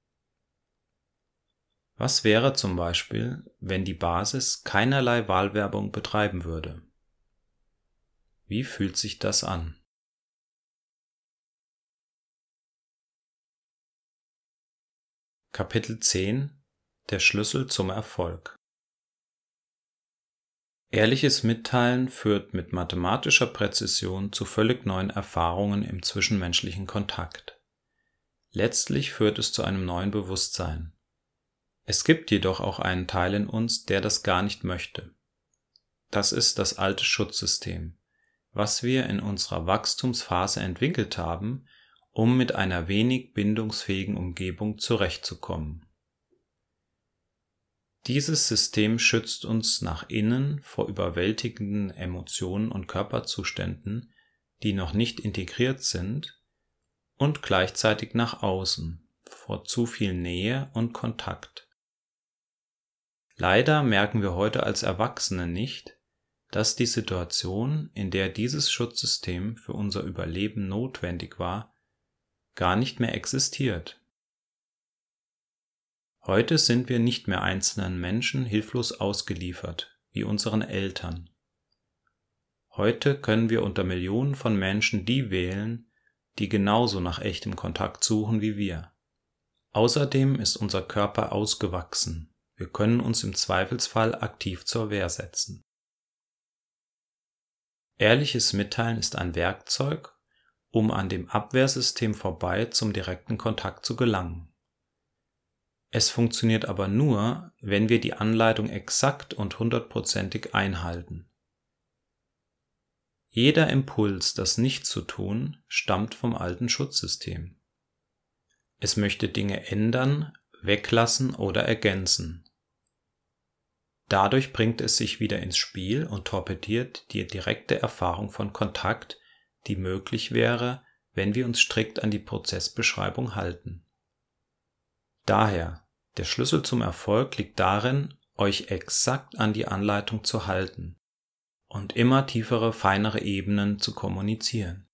Was wäre zum Beispiel, wenn die Basis keinerlei Wahlwerbung betreiben würde? Wie fühlt sich das an? Kapitel zehn Der Schlüssel zum Erfolg. Ehrliches Mitteilen führt mit mathematischer Präzision zu völlig neuen Erfahrungen im zwischenmenschlichen Kontakt. Letztlich führt es zu einem neuen Bewusstsein. Es gibt jedoch auch einen Teil in uns, der das gar nicht möchte. Das ist das alte Schutzsystem, was wir in unserer Wachstumsphase entwickelt haben, um mit einer wenig bindungsfähigen Umgebung zurechtzukommen. Dieses System schützt uns nach innen vor überwältigenden Emotionen und Körperzuständen, die noch nicht integriert sind, und gleichzeitig nach außen vor zu viel Nähe und Kontakt. Leider merken wir heute als Erwachsene nicht, dass die Situation, in der dieses Schutzsystem für unser Überleben notwendig war, gar nicht mehr existiert. Heute sind wir nicht mehr einzelnen Menschen hilflos ausgeliefert, wie unseren Eltern. Heute können wir unter Millionen von Menschen die wählen, die genauso nach echtem Kontakt suchen wie wir. Außerdem ist unser Körper ausgewachsen. Wir können uns im Zweifelsfall aktiv zur Wehr setzen. Ehrliches Mitteilen ist ein Werkzeug, um an dem Abwehrsystem vorbei zum direkten Kontakt zu gelangen. Es funktioniert aber nur, wenn wir die Anleitung exakt und hundertprozentig einhalten. Jeder Impuls, das nicht zu tun, stammt vom alten Schutzsystem. Es möchte Dinge ändern, weglassen oder ergänzen. Dadurch bringt es sich wieder ins Spiel und torpediert die direkte Erfahrung von Kontakt, die möglich wäre, wenn wir uns strikt an die Prozessbeschreibung halten. Daher, der Schlüssel zum Erfolg liegt darin, euch exakt an die Anleitung zu halten und immer tiefere, feinere Ebenen zu kommunizieren.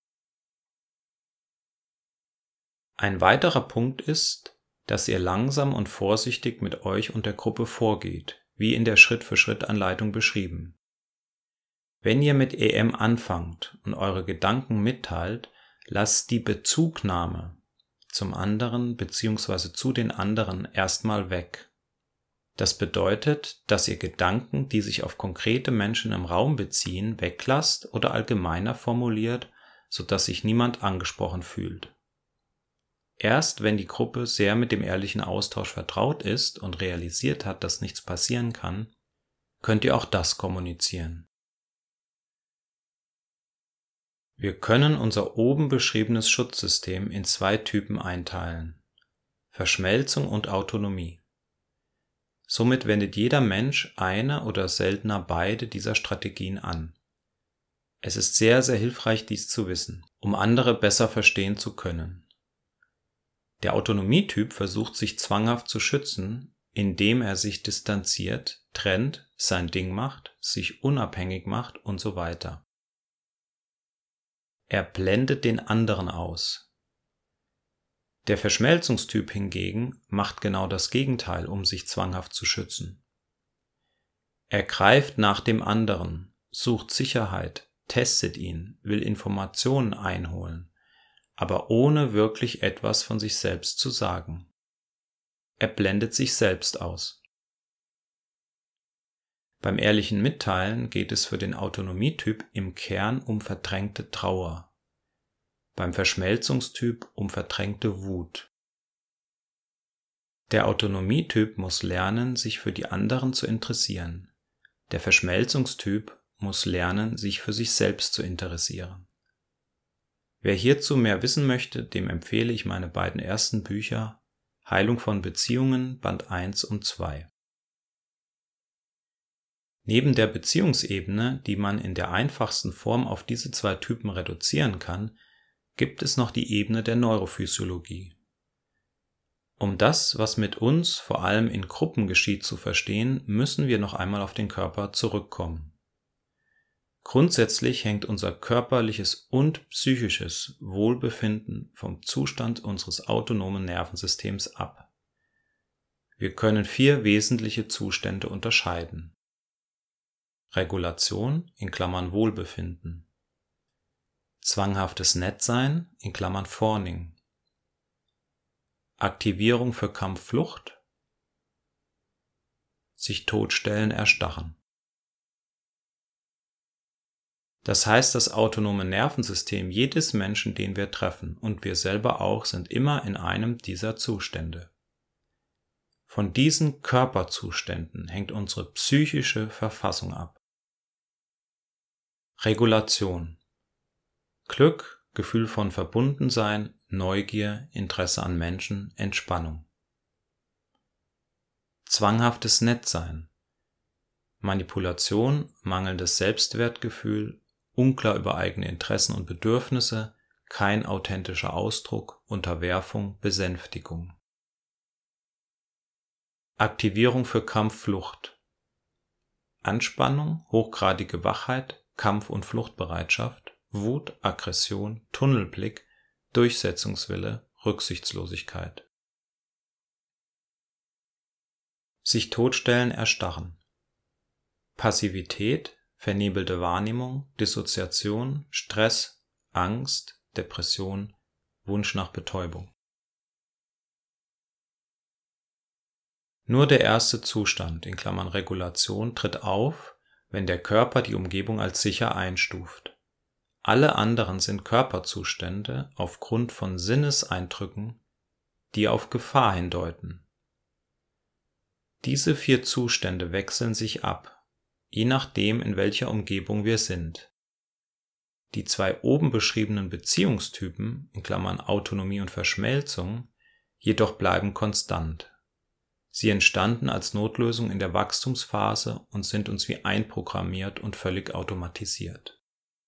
Ein weiterer Punkt ist, dass ihr langsam und vorsichtig mit euch und der Gruppe vorgeht, wie in der Schritt-für-Schritt-Anleitung beschrieben. Wenn ihr mit E M anfangt und eure Gedanken mitteilt, lasst die Bezugnahme, zum anderen bzw. zu den anderen erstmal weg. Das bedeutet, dass ihr Gedanken, die sich auf konkrete Menschen im Raum beziehen, weglasst oder allgemeiner formuliert, sodass sich niemand angesprochen fühlt. Erst wenn die Gruppe sehr mit dem ehrlichen Austausch vertraut ist und realisiert hat, dass nichts passieren kann, könnt ihr auch das kommunizieren. Wir können unser oben beschriebenes Schutzsystem in zwei Typen einteilen: Verschmelzung und Autonomie. Somit wendet jeder Mensch eine oder seltener beide dieser Strategien an. Es ist sehr, sehr hilfreich, dies zu wissen, um andere besser verstehen zu können. Der Autonomietyp versucht, sich zwanghaft zu schützen, indem er sich distanziert, trennt, sein Ding macht, sich unabhängig macht und so weiter. Er blendet den anderen aus. Der Verschmelzungstyp hingegen macht genau das Gegenteil, um sich zwanghaft zu schützen. Er greift nach dem anderen, sucht Sicherheit, testet ihn, will Informationen einholen, aber ohne wirklich etwas von sich selbst zu sagen. Er blendet sich selbst aus. Beim ehrlichen Mitteilen geht es für den Autonomietyp im Kern um verdrängte Trauer, beim Verschmelzungstyp um verdrängte Wut. Der Autonomietyp muss lernen, sich für die anderen zu interessieren. Der Verschmelzungstyp muss lernen, sich für sich selbst zu interessieren. Wer hierzu mehr wissen möchte, dem empfehle ich meine beiden ersten Bücher Heilung von Beziehungen, Band eins und zwei. Neben der Beziehungsebene, die man in der einfachsten Form auf diese zwei Typen reduzieren kann, gibt es noch die Ebene der Neurophysiologie. Um das, was mit uns vor allem in Gruppen geschieht, zu verstehen, müssen wir noch einmal auf den Körper zurückkommen. Grundsätzlich hängt unser körperliches und psychisches Wohlbefinden vom Zustand unseres autonomen Nervensystems ab. Wir können vier wesentliche Zustände unterscheiden: Regulation in Klammern Wohlbefinden, zwanghaftes Nettsein in Klammern Fawning, Aktivierung für Kampf-Flucht, sich totstellen, erstarren. Das heißt, das autonome Nervensystem jedes Menschen, den wir treffen, und wir selber auch, sind immer in einem dieser Zustände. Von diesen Körperzuständen hängt unsere psychische Verfassung ab. Regulation: Glück, Gefühl von Verbundensein, Neugier, Interesse an Menschen, Entspannung. Zwanghaftes Nettsein: Manipulation, mangelndes Selbstwertgefühl, unklar über eigene Interessen und Bedürfnisse, kein authentischer Ausdruck, Unterwerfung, Besänftigung. Aktivierung für Kampf-Flucht: Anspannung, hochgradige Wachheit, Kampf- und Fluchtbereitschaft, Wut, Aggression, Tunnelblick, Durchsetzungswille, Rücksichtslosigkeit. Sich totstellen, erstarren: Passivität, vernebelte Wahrnehmung, Dissoziation, Stress, Angst, Depression, Wunsch nach Betäubung. Nur der erste Zustand in Klammern Regulation tritt auf, wenn der Körper die Umgebung als sicher einstuft. Alle anderen sind Körperzustände aufgrund von Sinneseindrücken, die auf Gefahr hindeuten. Diese vier Zustände wechseln sich ab, je nachdem, in welcher Umgebung wir sind. Die zwei oben beschriebenen Beziehungstypen in Klammern Autonomie und Verschmelzung jedoch bleiben konstant. Sie entstanden als Notlösung in der Wachstumsphase und sind uns wie einprogrammiert und völlig automatisiert.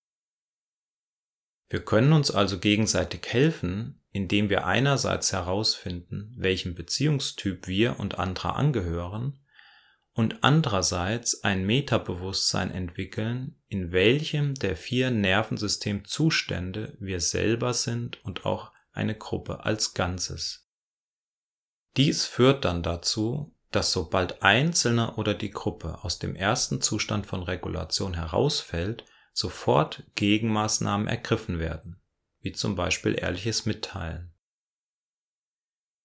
Wir können uns also gegenseitig helfen, indem wir einerseits herausfinden, welchem Beziehungstyp wir und andere angehören, und andererseits ein Metabewusstsein entwickeln, in welchem der vier Nervensystemzustände wir selber sind und auch eine Gruppe als Ganzes. Dies führt dann dazu, dass sobald Einzelner oder die Gruppe aus dem ersten Zustand von Regulation herausfällt, sofort Gegenmaßnahmen ergriffen werden, wie zum Beispiel ehrliches Mitteilen.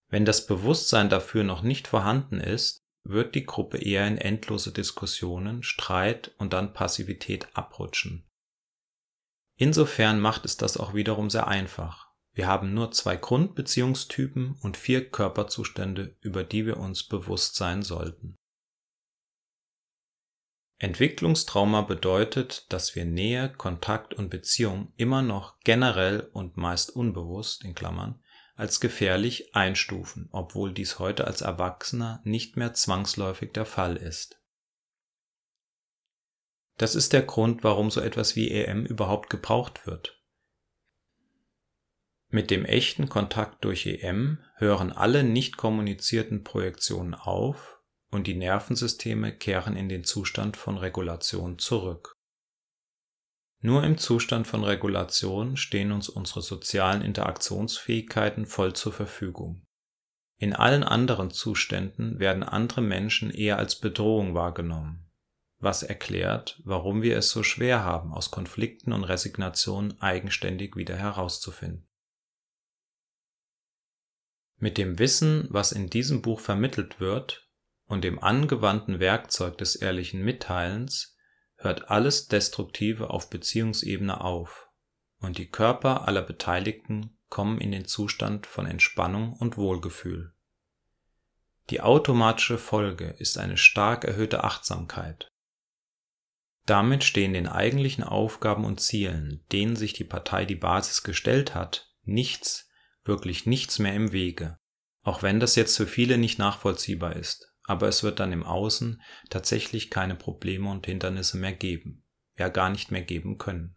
Wenn das Bewusstsein dafür noch nicht vorhanden ist, wird die Gruppe eher in endlose Diskussionen, Streit und dann Passivität abrutschen. Insofern macht es das auch wiederum sehr einfach. Wir haben nur zwei Grundbeziehungstypen und vier Körperzustände, über die wir uns bewusst sein sollten. Entwicklungstrauma bedeutet, dass wir Nähe, Kontakt und Beziehung immer noch generell und meist unbewusst in Klammern als gefährlich einstufen, obwohl dies heute als Erwachsener nicht mehr zwangsläufig der Fall ist. Das ist der Grund, warum so etwas wie E M überhaupt gebraucht wird. Mit dem echten Kontakt durch E M hören alle nicht kommunizierten Projektionen auf und die Nervensysteme kehren in den Zustand von Regulation zurück. Nur im Zustand von Regulation stehen uns unsere sozialen Interaktionsfähigkeiten voll zur Verfügung. In allen anderen Zuständen werden andere Menschen eher als Bedrohung wahrgenommen, was erklärt, warum wir es so schwer haben, aus Konflikten und Resignationen eigenständig wieder herauszufinden. Mit dem Wissen, was in diesem Buch vermittelt wird, und dem angewandten Werkzeug des ehrlichen Mitteilens hört alles Destruktive auf Beziehungsebene auf und die Körper aller Beteiligten kommen in den Zustand von Entspannung und Wohlgefühl. Die automatische Folge ist eine stark erhöhte Achtsamkeit. Damit stehen den eigentlichen Aufgaben und Zielen, denen sich die Partei die Basis gestellt hat, nichts, wirklich nichts mehr im Wege, auch wenn das jetzt für viele nicht nachvollziehbar ist. Aber es wird dann im Außen tatsächlich keine Probleme und Hindernisse mehr geben, ja gar nicht mehr geben können.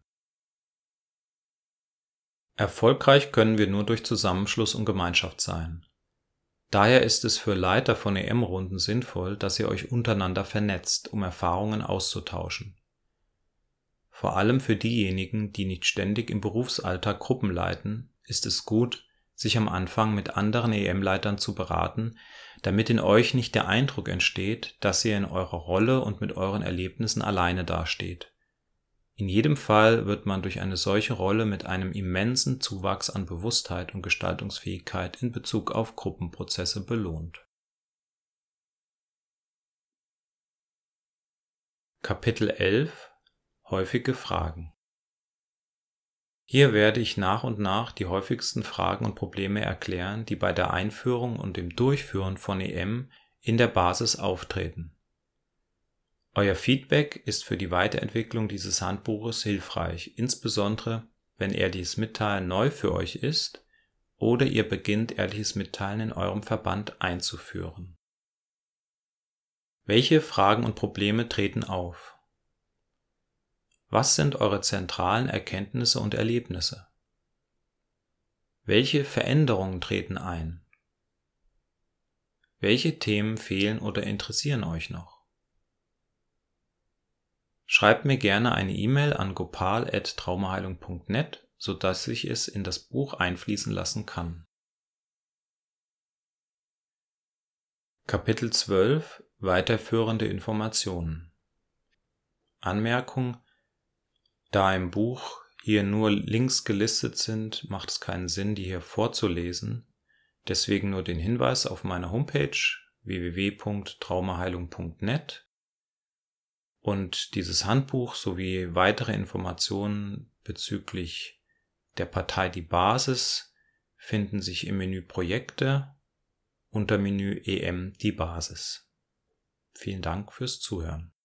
Erfolgreich können wir nur durch Zusammenschluss und Gemeinschaft sein. Daher ist es für Leiter von E M-Runden sinnvoll, dass ihr euch untereinander vernetzt, um Erfahrungen auszutauschen. Vor allem für diejenigen, die nicht ständig im Berufsalltag Gruppen leiten, ist es gut, sich am Anfang mit anderen E M-Leitern zu beraten, damit in euch nicht der Eindruck entsteht, dass ihr in eurer Rolle und mit euren Erlebnissen alleine dasteht. In jedem Fall wird man durch eine solche Rolle mit einem immensen Zuwachs an Bewusstheit und Gestaltungsfähigkeit in Bezug auf Gruppenprozesse belohnt. Kapitel elf – Häufige Fragen. Hier werde ich nach und nach die häufigsten Fragen und Probleme erklären, die bei der Einführung und dem Durchführen von E M in der Basis auftreten. Euer Feedback ist für die Weiterentwicklung dieses Handbuches hilfreich, insbesondere wenn ehrliches Mitteilen neu für euch ist oder ihr beginnt, ehrliches Mitteilen in eurem Verband einzuführen. Welche Fragen und Probleme treten auf? Was sind eure zentralen Erkenntnisse und Erlebnisse? Welche Veränderungen treten ein? Welche Themen fehlen oder interessieren euch noch? Schreibt mir gerne eine E-Mail an gopal at traumaheilung punkt net, sodass ich es in das Buch einfließen lassen kann. Kapitel zwölf – Weiterführende Informationen. Anmerkung: Da im Buch hier nur Links gelistet sind, macht es keinen Sinn, die hier vorzulesen. Deswegen nur den Hinweis auf meiner Homepage w w w punkt traumaheilung punkt net. Und dieses Handbuch sowie weitere Informationen bezüglich der Partei Die Basis finden sich im Menü Projekte unter Menü E M Die Basis. Vielen Dank fürs Zuhören.